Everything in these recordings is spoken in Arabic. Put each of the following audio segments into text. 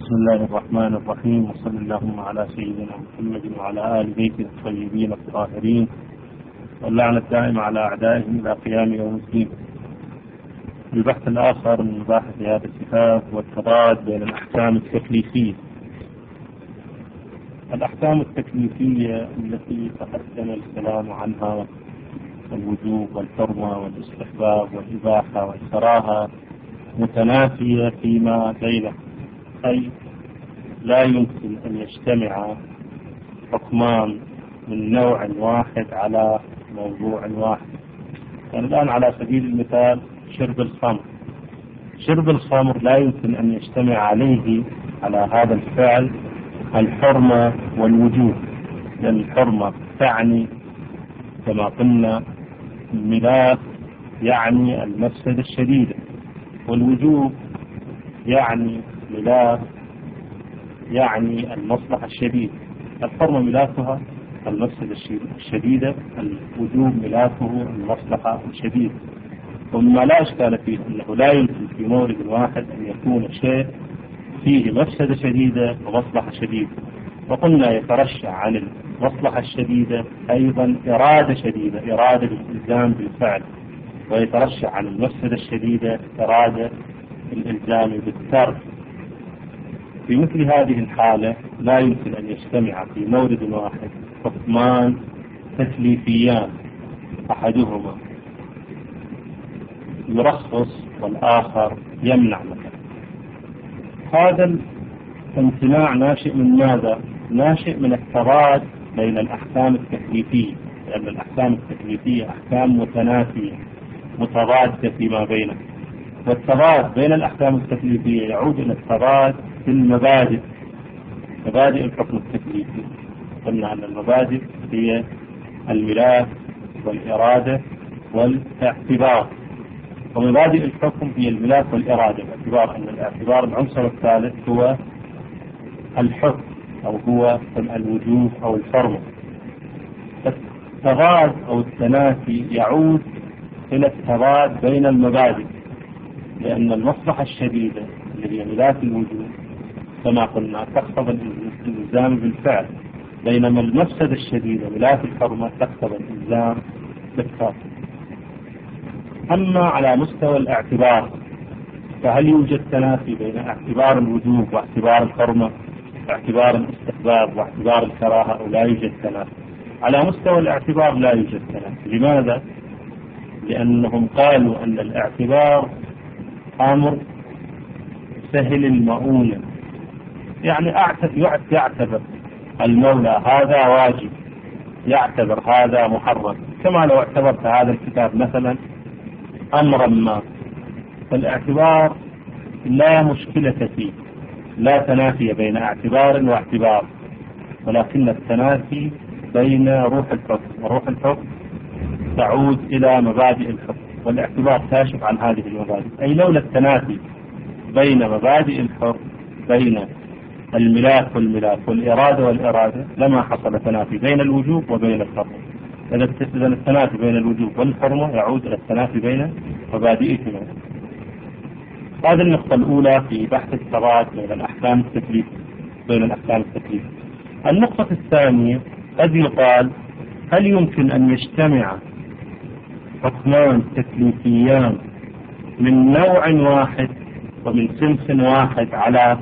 بسم الله الرحمن الرحيم، وصلى اللهم على سيدنا محمد وعلى آل بيته الطيبين الطاهرين، واللعنة الدائمة على أعدائهم إلى قيام يوم الدين. البحث الآخر من مباحث هذا الكتاب والتضاد بين الأحكام التكليفية. الأحكام التكليفية التي تقدم الكلام عنها الوجوب والحرمة والاستحباب والإباحة والكراهة متنافية فيما بينه، أي لا يمكن أن يجتمع حكمان من نوع واحد على موضوع واحد. يعني الآن على سبيل المثال شرب الخمر لا يمكن أن يجتمع عليه على هذا الفعل الحرمة والوجوب، لأن الحرمة تعني كما قلنا الملاك، يعني المفسدة الشديدة، والوجوب يعني ملاك، يعني المصلحة الشديدة. الحرمة ملاكها المفسدة الشديدة، الوجوب ملاكه المصلحة الشديدة. ومما لا إشكال فيه أنه لا يمكن في مورد واحد أن يكون شيء فيه مفسدة شديدة ومصلحة شديدة. وقلنا يترشح عن المصلحة الشديدة أيضا إرادة شديدة، إرادة الإلزام بالفعل، ويترشح عن المفسدة الشديدة إرادة الإلزام بالترك. في مثل هذه الحالة لا يمكن أن يجتمع في مورد واحد حكمان تكليفيان، أحدهما يرخص والآخر يمنع مثلا. هذا الامتناع ناشئ من ماذا؟ ناشئ من التضاد بين الأحكام التكليفية، لأن الأحكام التكليفية أحكام متنافية متضادة فيما بينها. والتضاد بين الأحكام التكليفية يعود إلى التضاد في المبادئ، مبادئ الحكم التكليفي. قلنا أن المبادئ هي الملاك والإرادة والاعتبار، ومبادئ الحكم هي الملاك والإرادة، باعتبار أن الاعتبار العنصر الثالث هو الحكم أو هو الوجوب أو الحرمة. التضاد أو التنافي يعود إلى التضاد بين المبادئ، لأن المصلحة الشديدة اللي هي ملاك الوجوب كما قلنا تقتضي الإلزام بالفعل، بينما المفسدة الشديدة ملاك الحرمة تقتضي الإلزام بالترك. أما على مستوى الاعتبار فهل يوجد تنافي بين اعتبار الوجوب واعتبار الحرمة، اعتبار الاستحباب واعتبار الكراهة، أو لا يوجد تنافي؟ على مستوى الاعتبار لا يوجد تنافي. لماذا؟ لأنهم قالوا أن الاعتبار أمر سهل المؤونة، يعني يعتبر المولى هذا واجب، يعتبر هذا محرم، كما لو اعتبرت هذا الكتاب مثلا أمرا ما. فالاعتبار لا مشكلة فيه، لا تنافي بين اعتبار واعتبار، ولكن التنافي بين روح الحكم، وروح الحكم تعود إلى مبادئ الحكم، والاعتبار كاشف عن هذه المبادئ. أي لولا التنافي بين مبادئ الحكم، بين الملاك والإرادة والإرادة، لما حصل تنافي بين الوجوب وبين الحرمة. إذا التنافي بين الوجوب والحرمة يعود إلى التنافي بين مبادئهما. هذه النقطة الأولى في بحث التضاد بين الأحكام التكليفية. النقطة الثانية، قد يقال هل يمكن أن يجتمع حكمان تكليفيان من نوع واحد ومن صنف واحد على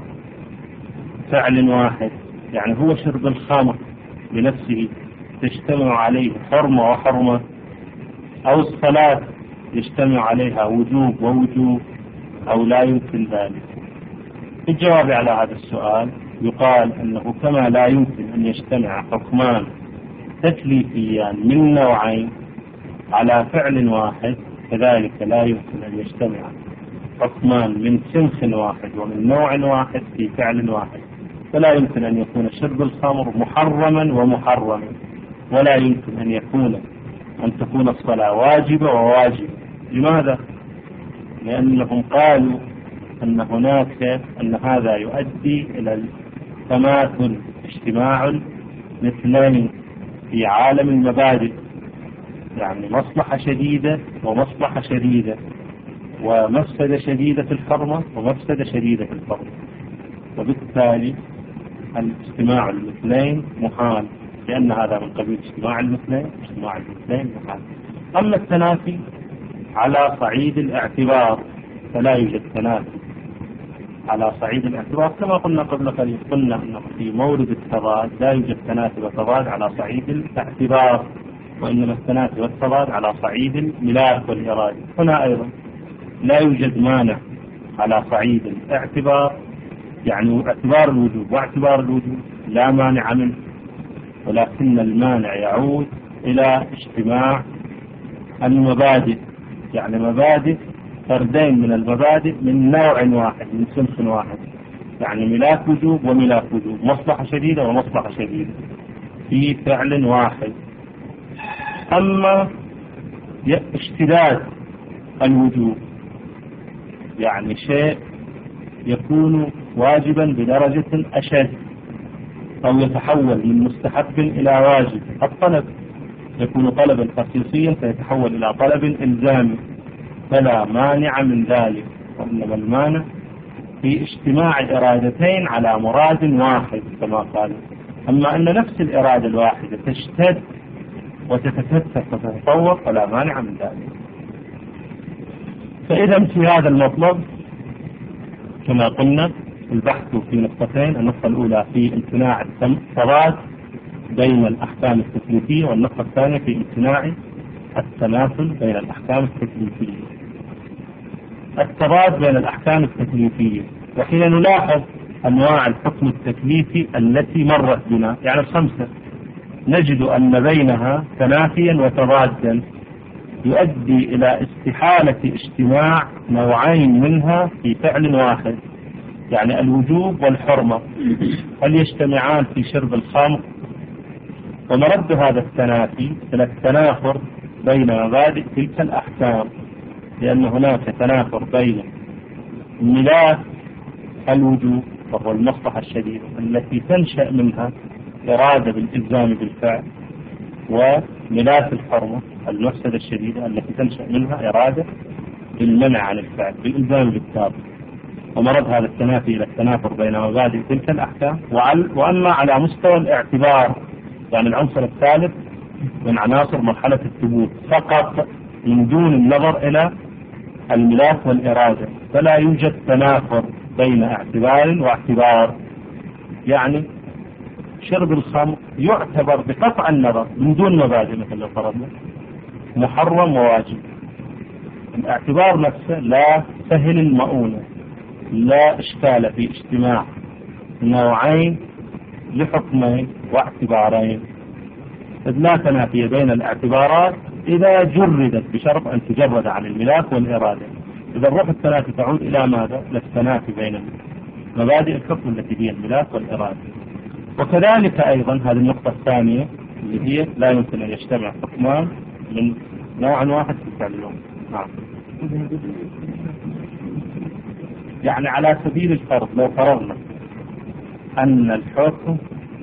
فعل واحد؟ يعني هو شرب الخمر بنفسه تجتمع عليه حرمة وحرمة، أو الصلاة يجتمع عليها وجوب ووجوب، أو لا يمكن ذلك؟ الجواب على هذا السؤال يقال أنه كما لا يمكن أن يجتمع حكمان تكليفيان من نوعين على فعل واحد، كذلك لا يمكن أن يجتمع حكمان من صنف واحد ومن نوع واحد في فعل واحد. فلا يمكن أن يكون شرب الخمر محرما ومحرما، ولا يمكن أن تكون الصلاة واجبة وواجبة. لماذا؟ لأنهم قالوا أن هذا يؤدي إلى التماثل، اجتماع مثلين في عالم المبادئ، يعني مصلحة شديدة ومصلحة شديدة، ومفسدة شديدة في الحرمة ومفسدة شديدة في الحرمة. وبالتالي الاجتماع المثلين محال، لأن هذا من قبيل اجتماع المثلين محال. أما التنافي على صعيد الاعتبار فلا يوجد تنافي على صعيد الاعتبار، كما قلنا قبل قليل، قلنا أنه في مورد التضاد لا يوجد تنافي وتضاد على صعيد الاعتبار، وإنما التنافي والتضاد على صعيد الملاك والإرادة. هنا أيضا لا يوجد مانع على صعيد الاعتبار، يعني اعتبار الوجوب واعتبار الوجوب لا مانع منه، ولكن المانع يعود إلى اجتماع المبادئ، يعني مبادئ فردين من المبادئ من نوع واحد من صنف واحد، يعني ملاك وجوب وملاك وجوب، مصلحة شديدة ومصلحة شديدة في فعل واحد. أما اشتداد الوجوب يعني شيء يكون واجبا بدرجة أشد، أو يتحول من مستحب إلى واجب. الطلب يكون طلبا خصيصيا فيتحول إلى طلب إلزامي، فلا مانع من ذلك، وإنما المانع في اجتماع إرادتين على مراد واحد كما قال. أما أن نفس الإرادة الواحدة تشتد وتتكثف وتتطور فلا مانع من ذلك. فإذا في هذا المطلب كما قلنا البحث في نقطتين، النقطة الأولى في امتناع التضاد بين الأحكام التكليفية، والنقطة الثانية في امتناع التماثل بين الأحكام التكليفية. التضاد بين الأحكام التكليفية، وحين نلاحظ أنواع الحكم التكليفي التي مرت بنا يعني الخمسة، نجد أن بينها تنافيا وتضادا يؤدي إلى استحالة اجتماع نوعين منها في فعل واحد، يعني الوجوب والحرمة هل يجتمعان في شرب الخمر؟ ومرد هذا التنافي إلى التنافر بين مبادئ تلك الأحكام، لأن هناك تنافر بين ملاك الوجوب وهو المصلحة الشديدة التي تنشأ منها إرادة بالإلزام بالفعل، وملاك الحرمة المفسدة الشديدة التي تنشأ منها إرادة بالمنع عن الفعل بالإلزام بالتاب. ومرد هذا التنافي إلى التنافر بين مبادئ تلك الأحكام. وأما على مستوى الاعتبار يعني العنصر الثالث من عناصر مرحلة الثبوت فقط من دون النظر إلى الملاك والإرادة، فلا يوجد تنافر بين اعتبار واعتبار. يعني شرب الخمر يعتبر بقطع النظر من دون مبادئ مثل لو فرضنا محرم وواجب. الاعتبار نفسه لا سهل المؤونة، لا إشكال في اجتماع نوعين لحكمين واعتبارين، إذ لا تنافي بين الاعتبارات إذا جردت بشرط أن تجرد عن الملاك والإرادة. إذا الروح التنافي تعود إلى ماذا؟ للتنافي بين مبادئ الحكم التي هي الملاك والإرادة. وكذلك أيضا هذه النقطة الثانية اللي هي لا يمكن أن يجتمع حكمان من نوع واحد في فعل اليوم. يعني على سبيل الفرض لو فرضنا أن الحكم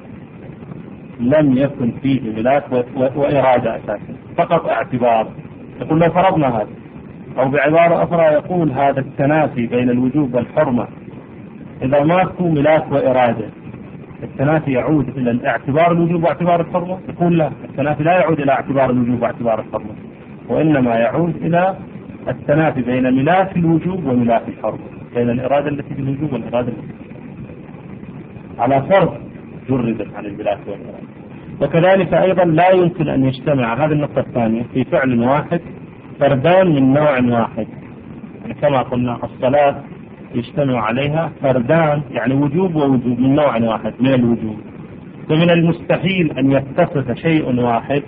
لم يكن فيه ملاك وإرادة أساسا، فقط اعتبار، يقول لو فرضنا هذا، أو بعبارة أخرى يقول هذا التنافي بين الوجوب والحرمة إذا ماكو ملاك وإرادة التنافي يعود إلى الاعتبار الوجوب واعتبار الحرمة. يقول لا، التنافي لا يعود إلى اعتبار الوجوب واعتبار الحرمة، وإنما يعود إلى التنافي بين ملاك الوجوب وملاك الحرمة، بين الإرادة التي في الوجوب والإرادة التي على فرض جردت عن الملاك والإرادة. وكذلك أيضا لا يمكن أن يجتمع هذه النقطة الثانية في فعل واحد فردان من نوع واحد، يعني كما قلنا الصلاة يجتمع عليها فردان يعني وجوب ووجوب من نوع واحد من الوجوب، فمن المستحيل أن يتصف شيء واحد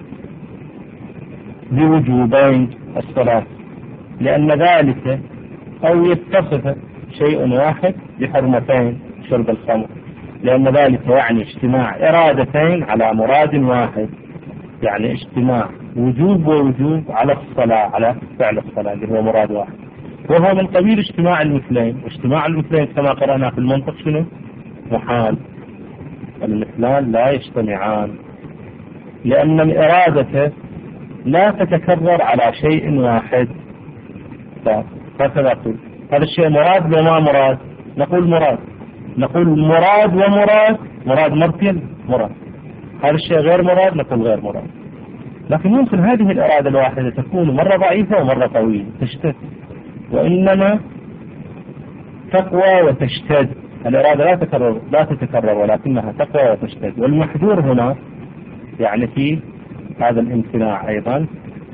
بوجوبين الصلاة، لأن ذلك أو يتصف شيء واحد بحرمتين شرب الخمر، لأن ذلك يعني اجتماع إرادتين على مراد واحد، يعني اجتماع وجوب ووجوب على الصلاة على فعل الصلاة اللي هو مراد واحد، وهو من قبيل اجتماع المثلين. واجتماع المثلين كما قرأنا في المنطق شنو؟ محال، المثلان لا يجتمعان، لأن الإرادة لا تتكرر على شيء واحد. هكذا نقول هذا الشيء مراد وما مراد، نقول مراد، نقول مراد ومراد، مراد مرتين مراد، هذا الشيء غير مراد نقول غير مراد. لكن ممكن هذه الإرادة الواحدة تكون مرة ضعيفة ومرة قوية تشتد، وإنما تقوى وتشتد. الإرادة لا تتكرر ولكنها تقوى وتشتد. والمحذور هنا يعني في هذا الامتناع أيضا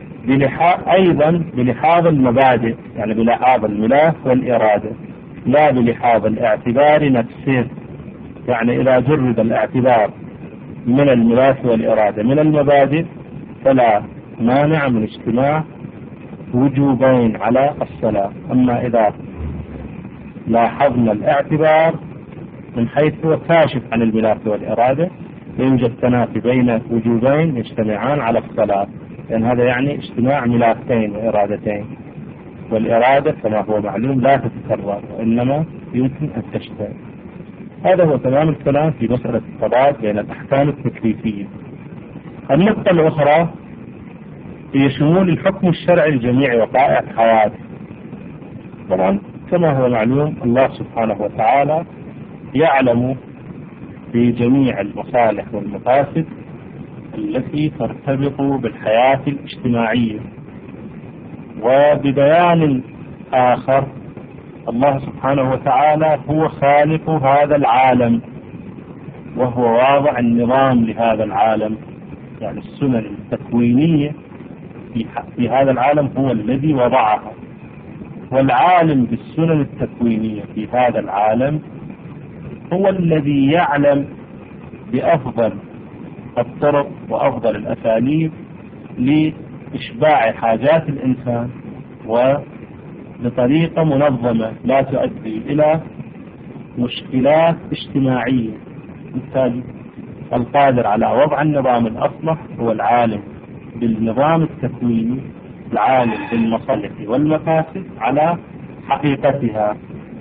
بلحاظ المبادئ، يعني بلحاظ الملاك والإرادة، لا بلحاظ الاعتبار نفسه. يعني إذا جرد الاعتبار من الملاك والإرادة من المبادئ فلا مانع من اجتماع وجوبين على الصلاة. أما إذا لاحظنا الاعتبار من حيث هو كاشف عن الملاك والإرادة يوجد تنافي بين وجوبين يجتمعان على الصلاة، لأن هذا يعني اجتماع ملاكين وإرادتين، والإرادة كما هو معلوم لا تتكرر وإنما يمكن أن تشتغل. هذا هو تمام الكلام في مسألة التضاد بين الأحكام التكليفية. النقطة الأخرى هي شمول الحكم الشرعي لجميع وقائع الحياة. طبعا كما هو معلوم الله سبحانه وتعالى يعلم بجميع المصالح والمفاسد التي ترتبط بالحياة الاجتماعية. وببيان آخر الله سبحانه وتعالى هو خالق هذا العالم وهو واضع النظام لهذا العالم، يعني السنن التكوينية في هذا العالم هو الذي وضعها. والعالم بالسنن التكوينية في هذا العالم هو الذي يعلم بأفضل الطرق وأفضل الأساليب لإشباع حاجات الإنسان وبطريقة منظمة لا تؤدي إلى مشكلات اجتماعية. بالتالي القادر على وضع النظام الأصلح هو العالم بالنظام التكويني، العالم بالمصالح والمفاسد على حقيقتها.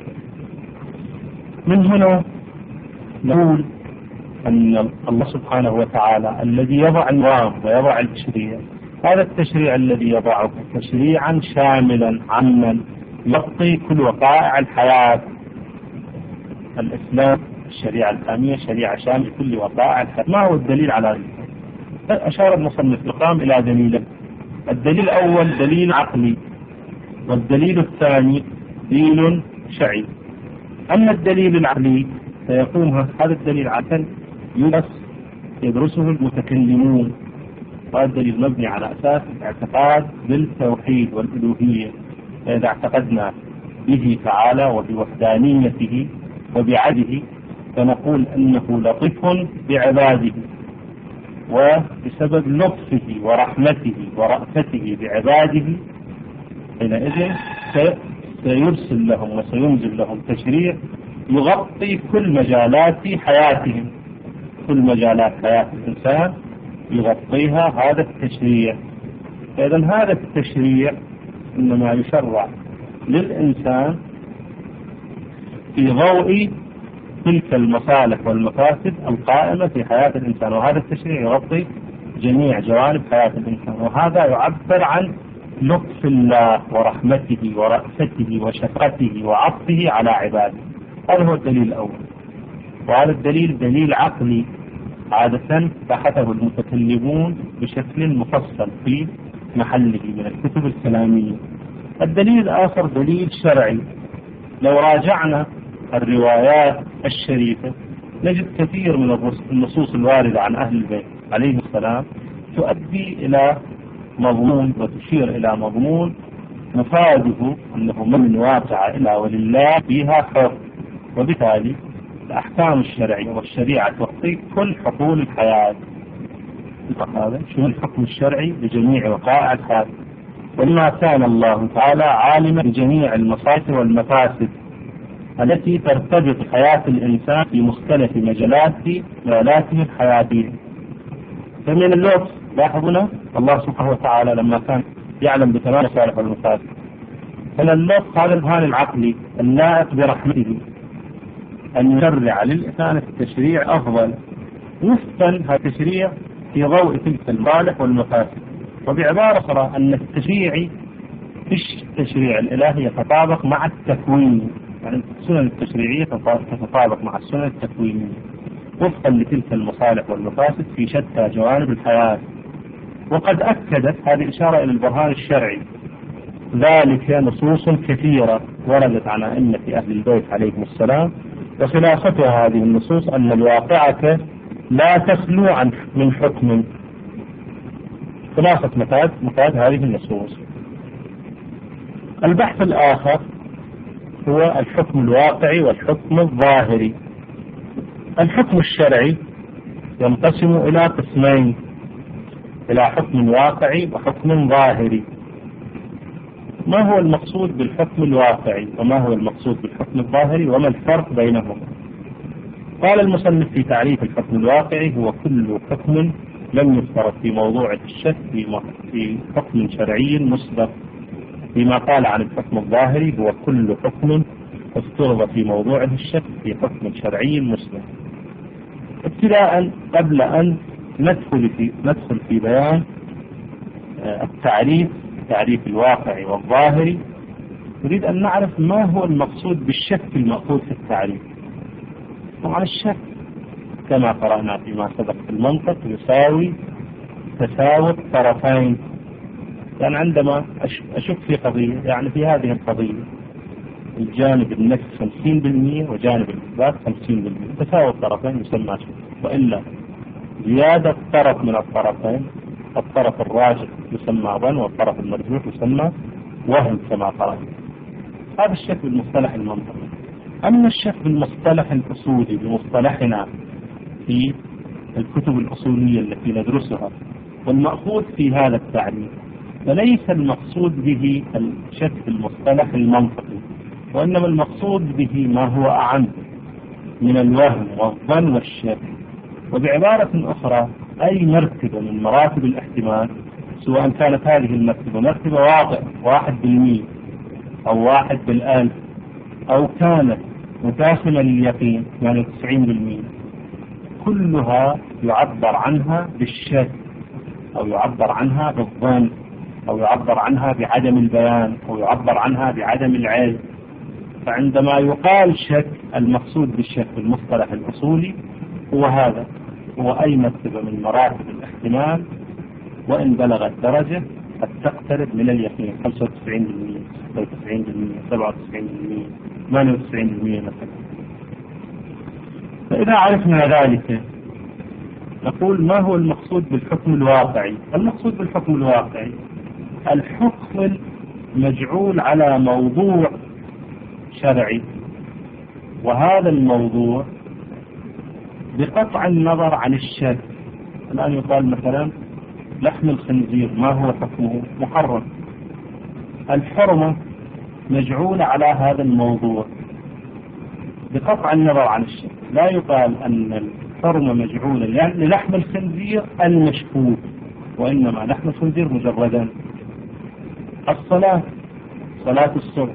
من هنا نقول أن الله سبحانه وتعالى الذي يضع النظام ويضع التشريع، هذا التشريع الذي يضعه تشريعا شاملا عاما يغطي كل وقائع الحياة. الإسلام الشريعة الإسلامية شريعة شاملة لكل وقائع الحياة. ما هو الدليل على ذلك؟ أشار المصنف القام إلى دليلين. الدليل الأول دليل عقلي، والدليل الثاني دليل شرعي. أما الدليل العقلي فيقوم هذا الدليل عقل يدرسه المتكلمون، وهذا الدليل مبني على أساس الاعتقاد بالتوحيد والألوهية. فإذا اعتقدنا به تعالى وبوحدانيته وبعدله فنقول أنه لطيف بعباده، وبسبب لطفه ورحمته ورأفته بعباده حينئذ سيرسل لهم وسينزل لهم تشريع يغطي كل مجالات حياتهم. كل مجالات حياة الإنسان يغطيها هذا التشريع. فإذا هذا التشريع إنما يشرع للإنسان في ضوء تلك المصالح والمفاسد القائمة في حياة الإنسان، وهذا التشريع يغطي جميع جوانب حياة الإنسان. وهذا يعبر عن لطف الله ورحمته ورأفته وشفقته وعطفه على عباده. هذا هو الدليل الأول. وهذا الدليل دليل عقلي عادة بحثه المتكلمون بشكل مفصل في محله من الكتب الكلامية. الدليل الآخر دليل شرعي. لو راجعنا الروايات الشريفة نجد كثير من النصوص الواردة عن أهل البيت عليه السلام تؤدي إلى مضمون وتشير إلى مضمون مفاده أنه من واقع إلى ولله فيها حر. وبالتالي الأحكام الشرعية والشريعة تغطي كل حقول الحياة. هذا شو الحكم الشرعي لجميع وقائع الحياة. ولما كان الله تعالى عالما بجميع المصالح والمفاسد التي ترتبط حياة الإنسان في مختلف مجالاته الحياتية. فمن اللطف لاحظنا الله سبحانه وتعالى لما كان يعلم بتمام المصالح والمفاسد، من اللطف هذا البرهان العقلي اللائق برحمته أن يشرع للإنسان التشريع أفضل وفقا هذا التشريع في ضوء تلك المصالح والمفاسد. وبعبارة أخرى أن التشريع الإلهي يتطابق مع التكوين، يعني السنن التشريعية تتطابق مع السنن التكوينية وفقا لتلك المصالح والمفاسد في شتى جوانب الحياة. وقد أكدت هذه إشارة إلى البرهان الشرعي ذلك نصوص كثيرة وردت عن أئمة أهل البيت عليهم السلام، وخلافتها هذه النصوص أن الواقعة لا تخلو من حكم. خلاصة مفاد هذه النصوص. البحث الآخر هو الحكم الواقعي والحكم الظاهري. الحكم الشرعي ينقسم إلى قسمين، إلى حكم واقعي وحكم ظاهري. ما هو المقصود بالحكم الواقعي وما هو المقصود بالحكم الظاهري وما الفرق بينهما؟ قال المصنف في تعريف الحكم الواقعي: هو كل حكم لم يفترض في موضوعه الشك في حكم شرعي مسبق. فيما قال عن الحكم الظاهري: هو كل حكم افترض في موضوعه الشك في حكم شرعي مسبق. ابتداء قبل أن ندخل في بيان تعريف الواقعي والظاهري، نريد أن نعرف ما هو المقصود بالشك المأخوذ في التعريف. طبعا الشك كما قرأنا فيما سبق في المنطق يساوي تساوي الطرفين. يعني عندما أشك في قضية، يعني في هذه القضية الجانب النفي 50% وجانب الإثبات 50%، تساوي الطرفين يسمى شك. وإلا زيادة طرف من الطرفين، الطرف الراجح يسمى ظن والطرف المرجوح يسمى وهم كما قرأنا. هذا الشك بالمصطلح المنطقي. أما الشك بالمصطلح الأصولي بمصطلحنا في الكتب الأصولية التي ندرسها والمأخوذ في هذا التعريف، فليس المقصود به الشك بالمصطلح المنطقي، وإنما المقصود به ما هو أعم من الوهم والظن والشك. وبعبارة أخرى أي مرتبة من مراتب الاحتمال، سواء كانت هذه المرتبة مرتبة واقع 1% أو 1/1000، أو كانت متاخمة لليقين يعني 90%، كلها يعبر عنها بالشك، أو يعبر عنها بالظن، أو يعبر عنها بعدم البيان، أو يعبر عنها بعدم العلم. فعندما يقال شك، المقصود بالشك بالمصطلح الأصولي هو هذا، هو أي مرتبة من مراتب الاحتمال وإن بلغت درجة قد تقترب من اليقين 95%، 96%، 97%، 98% مثلا. فإذا عرفنا ذلك نقول: ما هو المقصود بالحكم الواقعي؟ المقصود بالحكم الواقعي الحكم المجعول على موضوع شرعي، وهذا الموضوع بقطع النظر عن الشك. الآن يقال مثلا لحم الخنزير ما هو حكمه؟ محرم. الحرمة مجعولة على هذا الموضوع بقطع النظر عن الشك. لا يقال أن الحرمة مجعولة يعني لحم الخنزير المشكوك، وإنما لحم الخنزير مجردا. الصلاة، صلاة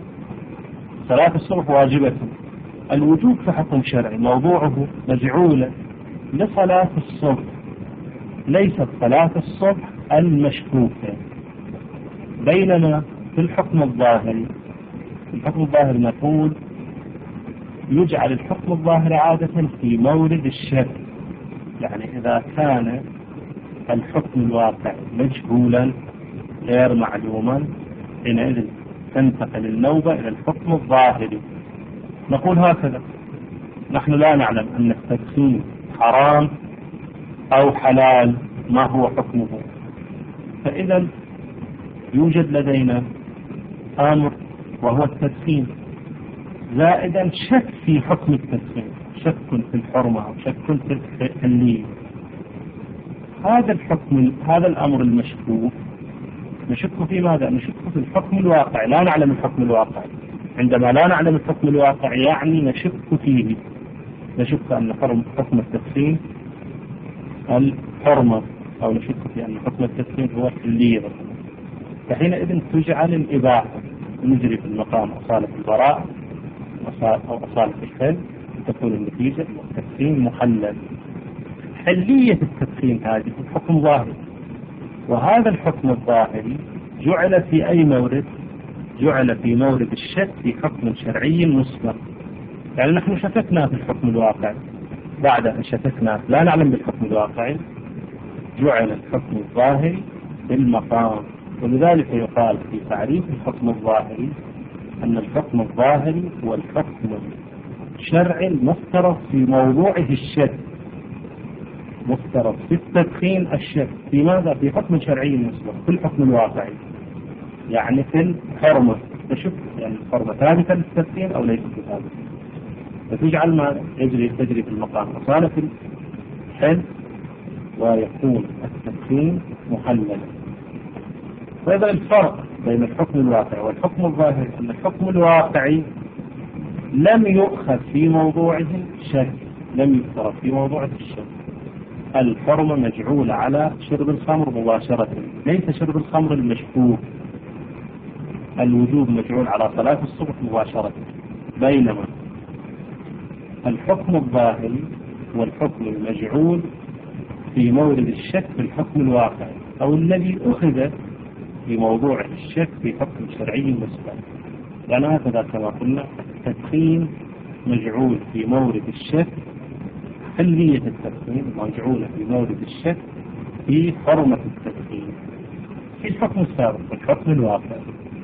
الصبح واجبة. الوجوب في حكم شرعي موضوعه مجعولة لصلاة الصبح، ليست صلاة الصبح المشكوكة. بينما في الحكم الظاهري نقول يجعل الحكم الظاهري عادة في مورد الشك. يعني إذا كان الحكم الواقع مجهولا غير معلوما، حينئذ تنتقل النوبة إلى الحكم الظاهري. نقول هكذا: نحن لا نعلم أن التدخين حرام أو حلال، ما هو حكمه؟ فإذا يوجد لدينا أمر وهو التدخين، زائدا شك في حكم التدخين، شك في الحرمة أو شك في التحليل. هذا الأمر المشكوك نشك في ماذا؟ نشك في الحكم الواقع، لا نعلم الحكم الواقع. عندما لا نعلم الحكم الواقع يعني نشك فيه، نشك أن حكم التدخين الحرمة، أو نشك في أن حكم التدخين هو التحليل. فحينئذ تجعل الإباحة نجري في المقام أصالة البراء أو أصالة الحل، تكون النتيجة التدخين محلل. حلية التدخين هذه الحكم ظاهري، وهذا الحكم الظاهري جعل في أي مورد؟ جعل في مورد الشك في حكم شرعي مسبق. يعني نحن شككنا في الحكم الواقعي، بعد أن شككنا لا نعلم بالحكم الواقعي جعل الحكم الظاهري بالمقام. ولذلك يقال في تعريف الحكم الظاهري أن الحكم الظاهري هو الحكم الشرعي المفترض في موضوعه الشك، مفترض في التدخين الشك في ماذا؟ في حكم شرعي مسبق، في الحكم الواقعي. يعني في الحرمة تشك، يعني الحرمة ثابتة للتدخين أو ليست ثابتة، فتجعل ما تجري في المقام أصالة الحل ويكون التدخين محللا. وإذا الفرق بين الحكم الواقعي والحكم الظاهري أن الحكم الواقعي لم يؤخذ في موضوعه الشك، لم يفترض في موضوعه الشك. الحرمة مجعولة على شرب الخمر مباشرة، ليس شرب الخمر المشكوك. الوجوب مجعول على صلاة الصبح مباشرة، بينما الحكم الظاهري والحكم المجعول في مورد الشك في الحكم الواقعي، أو الذي أخذ في موضوع الشك في حكم شرعي مسبق. يعني هكذا كما قلنا التدخين مجعول في مورد الشك، حلية التدخين مجعولة في مورد الشك في حرمة التدخين في الحكم السابق في الحكم الواقعي.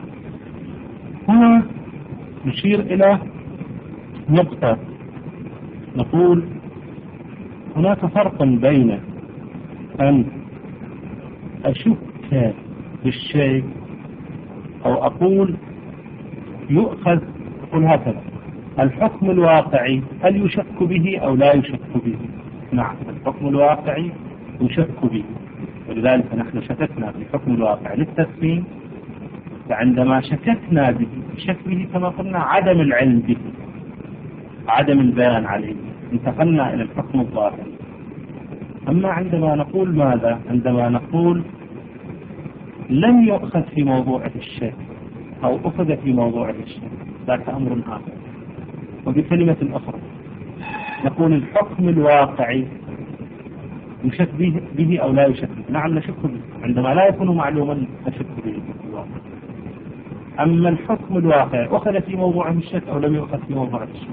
هنا نشير إلى نقطة، نقول هناك فرق بين أن أشك بالشيء أو أقول يؤخذ، أقول هكذا الحكم الواقعي هل يشك به أو لا يشك به؟ نعم، الحكم الواقعي يشك به، ولذلك نحن شككنا في الحكم الواقعي للتدخين، فعندما شككنا به شك به كما قلنا عدم العلم به، عدم البيان عليه، انتقلنا إلى الحكم الظاهري. أما عندما نقول ماذا؟ عندما نقول لم يؤخذ في موضوع الشك أو أخذ في موضوع الشك، ذاك أمر آخر. وبكلمة أخرى نقول الحكم الواقعي يشك به أو لا يشك به. نعم نشك به، عندما لا يكون معلوما نشك به في الواقع. أما الحكم الواقعي أخذ في موضوع الشك أو لم يؤخذ في موضوع الشك؟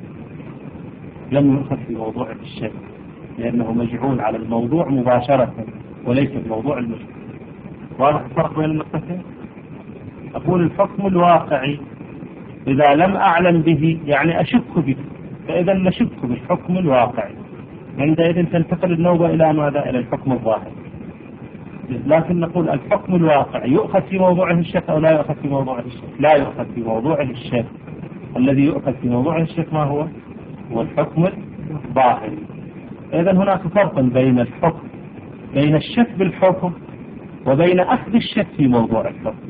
لم يؤخذ في موضوع الشك، لأنه مجعول على الموضوع مباشرة وليس الموضوع المشكل. واضح الفرق بين النقطتين؟ أقول الحكم الواقعي إذا لم أعلم به يعني أشك به، فإذا نشك بالحكم الواقعي، عندئذ تنتقل النوبة إلى ماذا؟ إلى الحكم الظاهري. لكن نقول الحكم الواقعي يؤخذ في موضوعه الشك أو لا يؤخذ في موضوعه الشك؟ لا يؤخذ في موضوعه الشك. الذي يؤخذ في موضوعه الشك ما هو؟ هو الحكم الظاهري. إذن هناك فرق بين الحكم، بين الشك بالحكم وبين أخذ الشك في موضوع الحكم.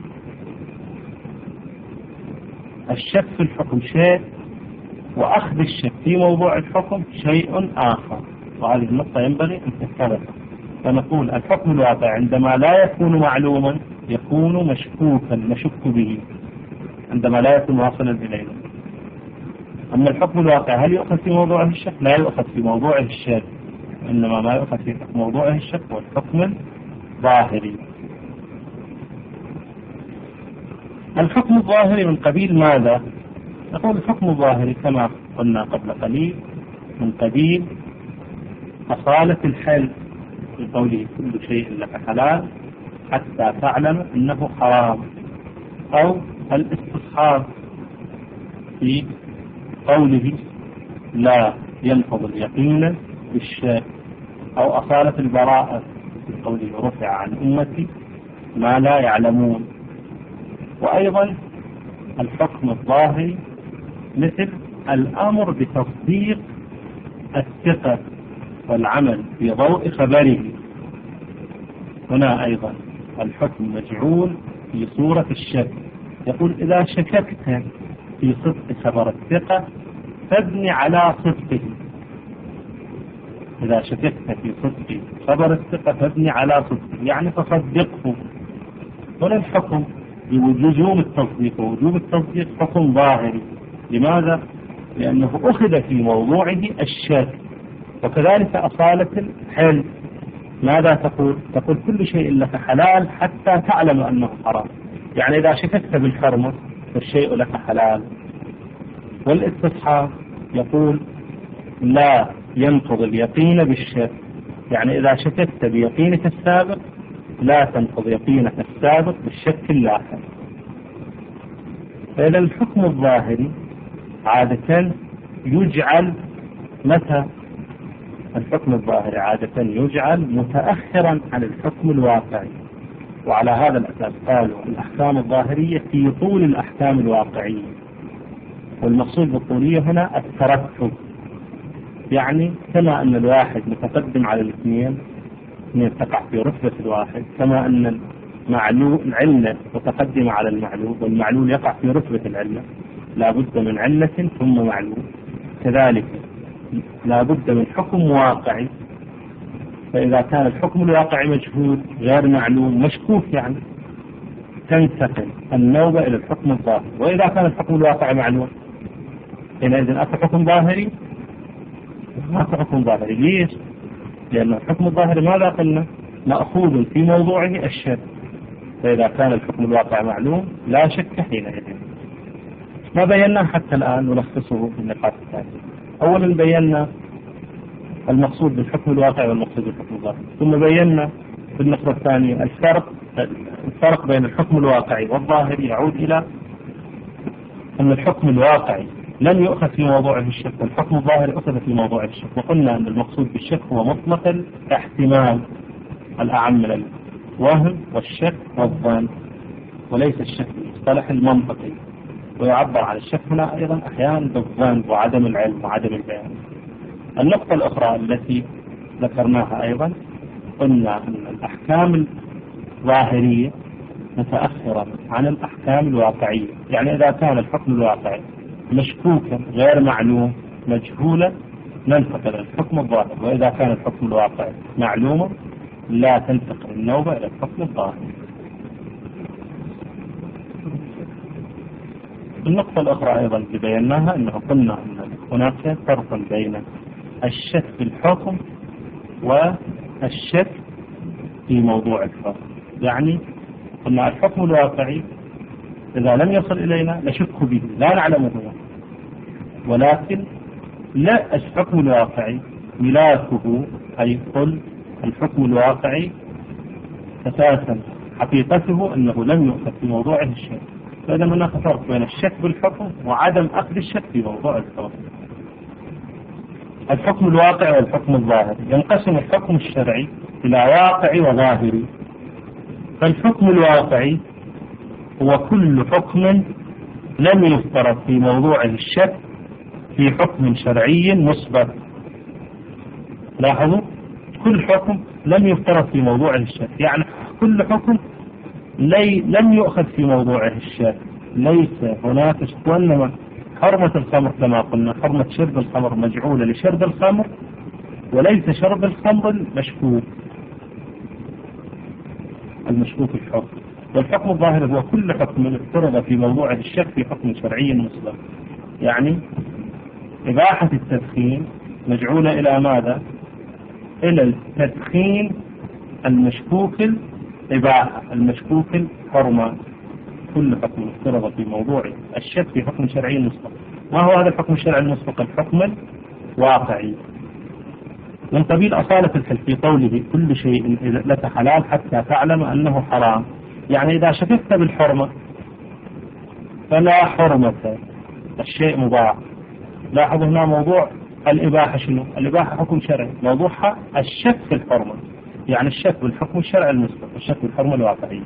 الشك في الحكم شيء، وأخذ الشك في موضوع الحكم شيء آخر، وهذه النقطة ينبغي أن تتضح. فنقول الحكم الواقع عندما لا يكون معلوما يكون مشكوكا، نشك به عندما لا يكون واصلا إلينا. أما الحكم الواقع هل يؤخذ في موضوعه الشك؟ لا يؤخذ في موضوعه الشك، إنما ما يؤخذ في موضوعه الشك هو الحكم الظاهري. الحكم الظاهري من قبيل ماذا؟ نقول الحكم الظاهري كما قلنا قبل قليل من قبيل أصالة الحل، في قوله كل شيء لك حلال حتى تعلم أنه حرام، أو الاستصحاب في قوله لا ينقض اليقين بالشك، أو أصالة البراءة في قوله رفع عن أمتي ما لا يعلمون. وأيضا الحكم الظاهري مثل الأمر بتصديق الثقة والعمل في ضوء خبره. هنا أيضا الحكم مجعول في صورة الشك، يقول إذا شككت في صدق خبر الثقة فابني على صدقه. إذا شككت في صدق خبر الثقة فابني على صدقه، يعني تصدقه. هنا الحكم بلزوم التصديق، ووجوب التصديق حكم ظاهري. لماذا؟ لأنه أخذ في موضوعه الشك. وكذلك أصالة الحل ماذا تقول؟ تقول كل شيء لك حلال حتى تعلم أنه حرام، يعني إذا شككت بالحرمة فالشيء لك حلال. والاستصحاب يقول لا ينقض اليقين بالشك، يعني إذا شككت بيقينك السابق لا تنقض يقينك السابق بالشك اللاحق. فإذا الحكم الظاهري عادة يجعل متى؟ الحكم الظاهري عادة يجعل متأخرا عن الحكم الواقعي، وعلى هذا الأساس قالوا الأحكام الظاهرية في طول الأحكام الواقعية. والمقصود بالطولية هنا الترتب، يعني كما أن الواحد متقدم على الاثنين تقع في رتبة الواحد، كما أن العلة متقدمة على المعلول والمعلول يقع في رتبة العلة، لا بد من علة ثم معلول، كذلك لا بد من حكم واقعي. فإذا كان الحكم الواقعي مجهول غير معلوم مشكوك، يعني تنتقل النوبة إلى الحكم الظاهري. وإذا كان الحكم الواقعي معلوم حينئذ أتى حكم ظاهري ما أتى حكم ظاهري. ليش؟ لأن الحكم الظاهري ماذا قلنا؟ مأخوذ في موضوعه الشك، فإذا كان الحكم الواقع معلوم لا شك حينئذ. ما بينا حتى الآن نلخصه في النقاط التالية. أولا بينا المقصود بالحكم الواقع والمقصود بالحكم الظاهري، ثم بينا في النقطة الثانية الفرق بين الحكم الواقعي والظاهري يعود إلى أن الحكم الواقعي لم يؤخذ في موضوعه الشك، والحكم الظاهري أخذ في موضوعه الشك. وقلنا أن المقصود بالشك هو مطلق الاحتمال الأعم من الوهم والشك والظن، وليس الشك المصطلح المنطقي. ويعبر عن الشك هنا أيضا أحيانا بالظن وعدم العلم وعدم البيان. النقطة الأخرى التي ذكرناها أيضا قلنا أن الأحكام الظاهرية متأخرة عن الأحكام الواقعية، يعني إذا كان الحكم الواقعي مشكوكا غير معلوم مجهولا ننتقل إلى الحكم الظاهر، وإذا كان الحكم الواقعي معلوما لا تنتقل النوبة إلى الحكم الظاهر. النقطة الأخرى أيضا اللي بيناها أنه قلنا أن هناك فرق بين الشك في الحكم والشك في موضوع الحكم. يعني قلنا الحكم الواقعي إذا لم يصل إلينا نشك به لا نعلمه، ولكن لا الحكم الواقعي ملاكه، أي قل الحكم الواقعي أساسا حقيقته أنه لم يؤخذ في موضوعه الشك. فإذا هناك فرق بين الشك بالحكم وعدم أخذ الشك في موضوع الحكم. الحكم الواقعي والحكم الظاهري ينقسم الحكم الشرعي إلى واقعي وظاهري. فالحكم الواقعي هو كل حكم لم يفترض في موضوعه الشك في حكم شرعي مسبق. لاحظوا، كل حكم لم يفترض في موضوعه الشك، يعني كل حكم لم يؤخذ في موضوعه الشك، ليس هناك شك. وإنما حرمة الخمر كما قلنا حرمة شرب الخمر مجعولة لشرب الخمر وليس شرب الخمر المشكوك الحكم. والحكم الظاهر هو كل حكم افترض في موضوعه الشك في حكم شرعي مسبق، يعني إباحة التدخين مجعولة إلى ماذا؟ إلى التدخين المشكوك الإباحة المشكوك الحرمة. كل حكم افترض في موضوع الشك في حكم شرعي مسبق. ما هو هذا الحكم الشرعي المسبق؟ الحكم الواقعي. من قبيل أصالة الحل في قوله كل شيء لك حلال حتى تعلم أنه حرام، يعني إذا شككت بالحرمة فلا حرمة، الشيء مباح. لاحظوا هنا موضوع الإباحة شنو؟ الإباحة حكم شرعي، موضوعها الشك في الحرمة، يعني الشك بالحكم الشرعي المسبق، الشك بالحرمة الواقعية.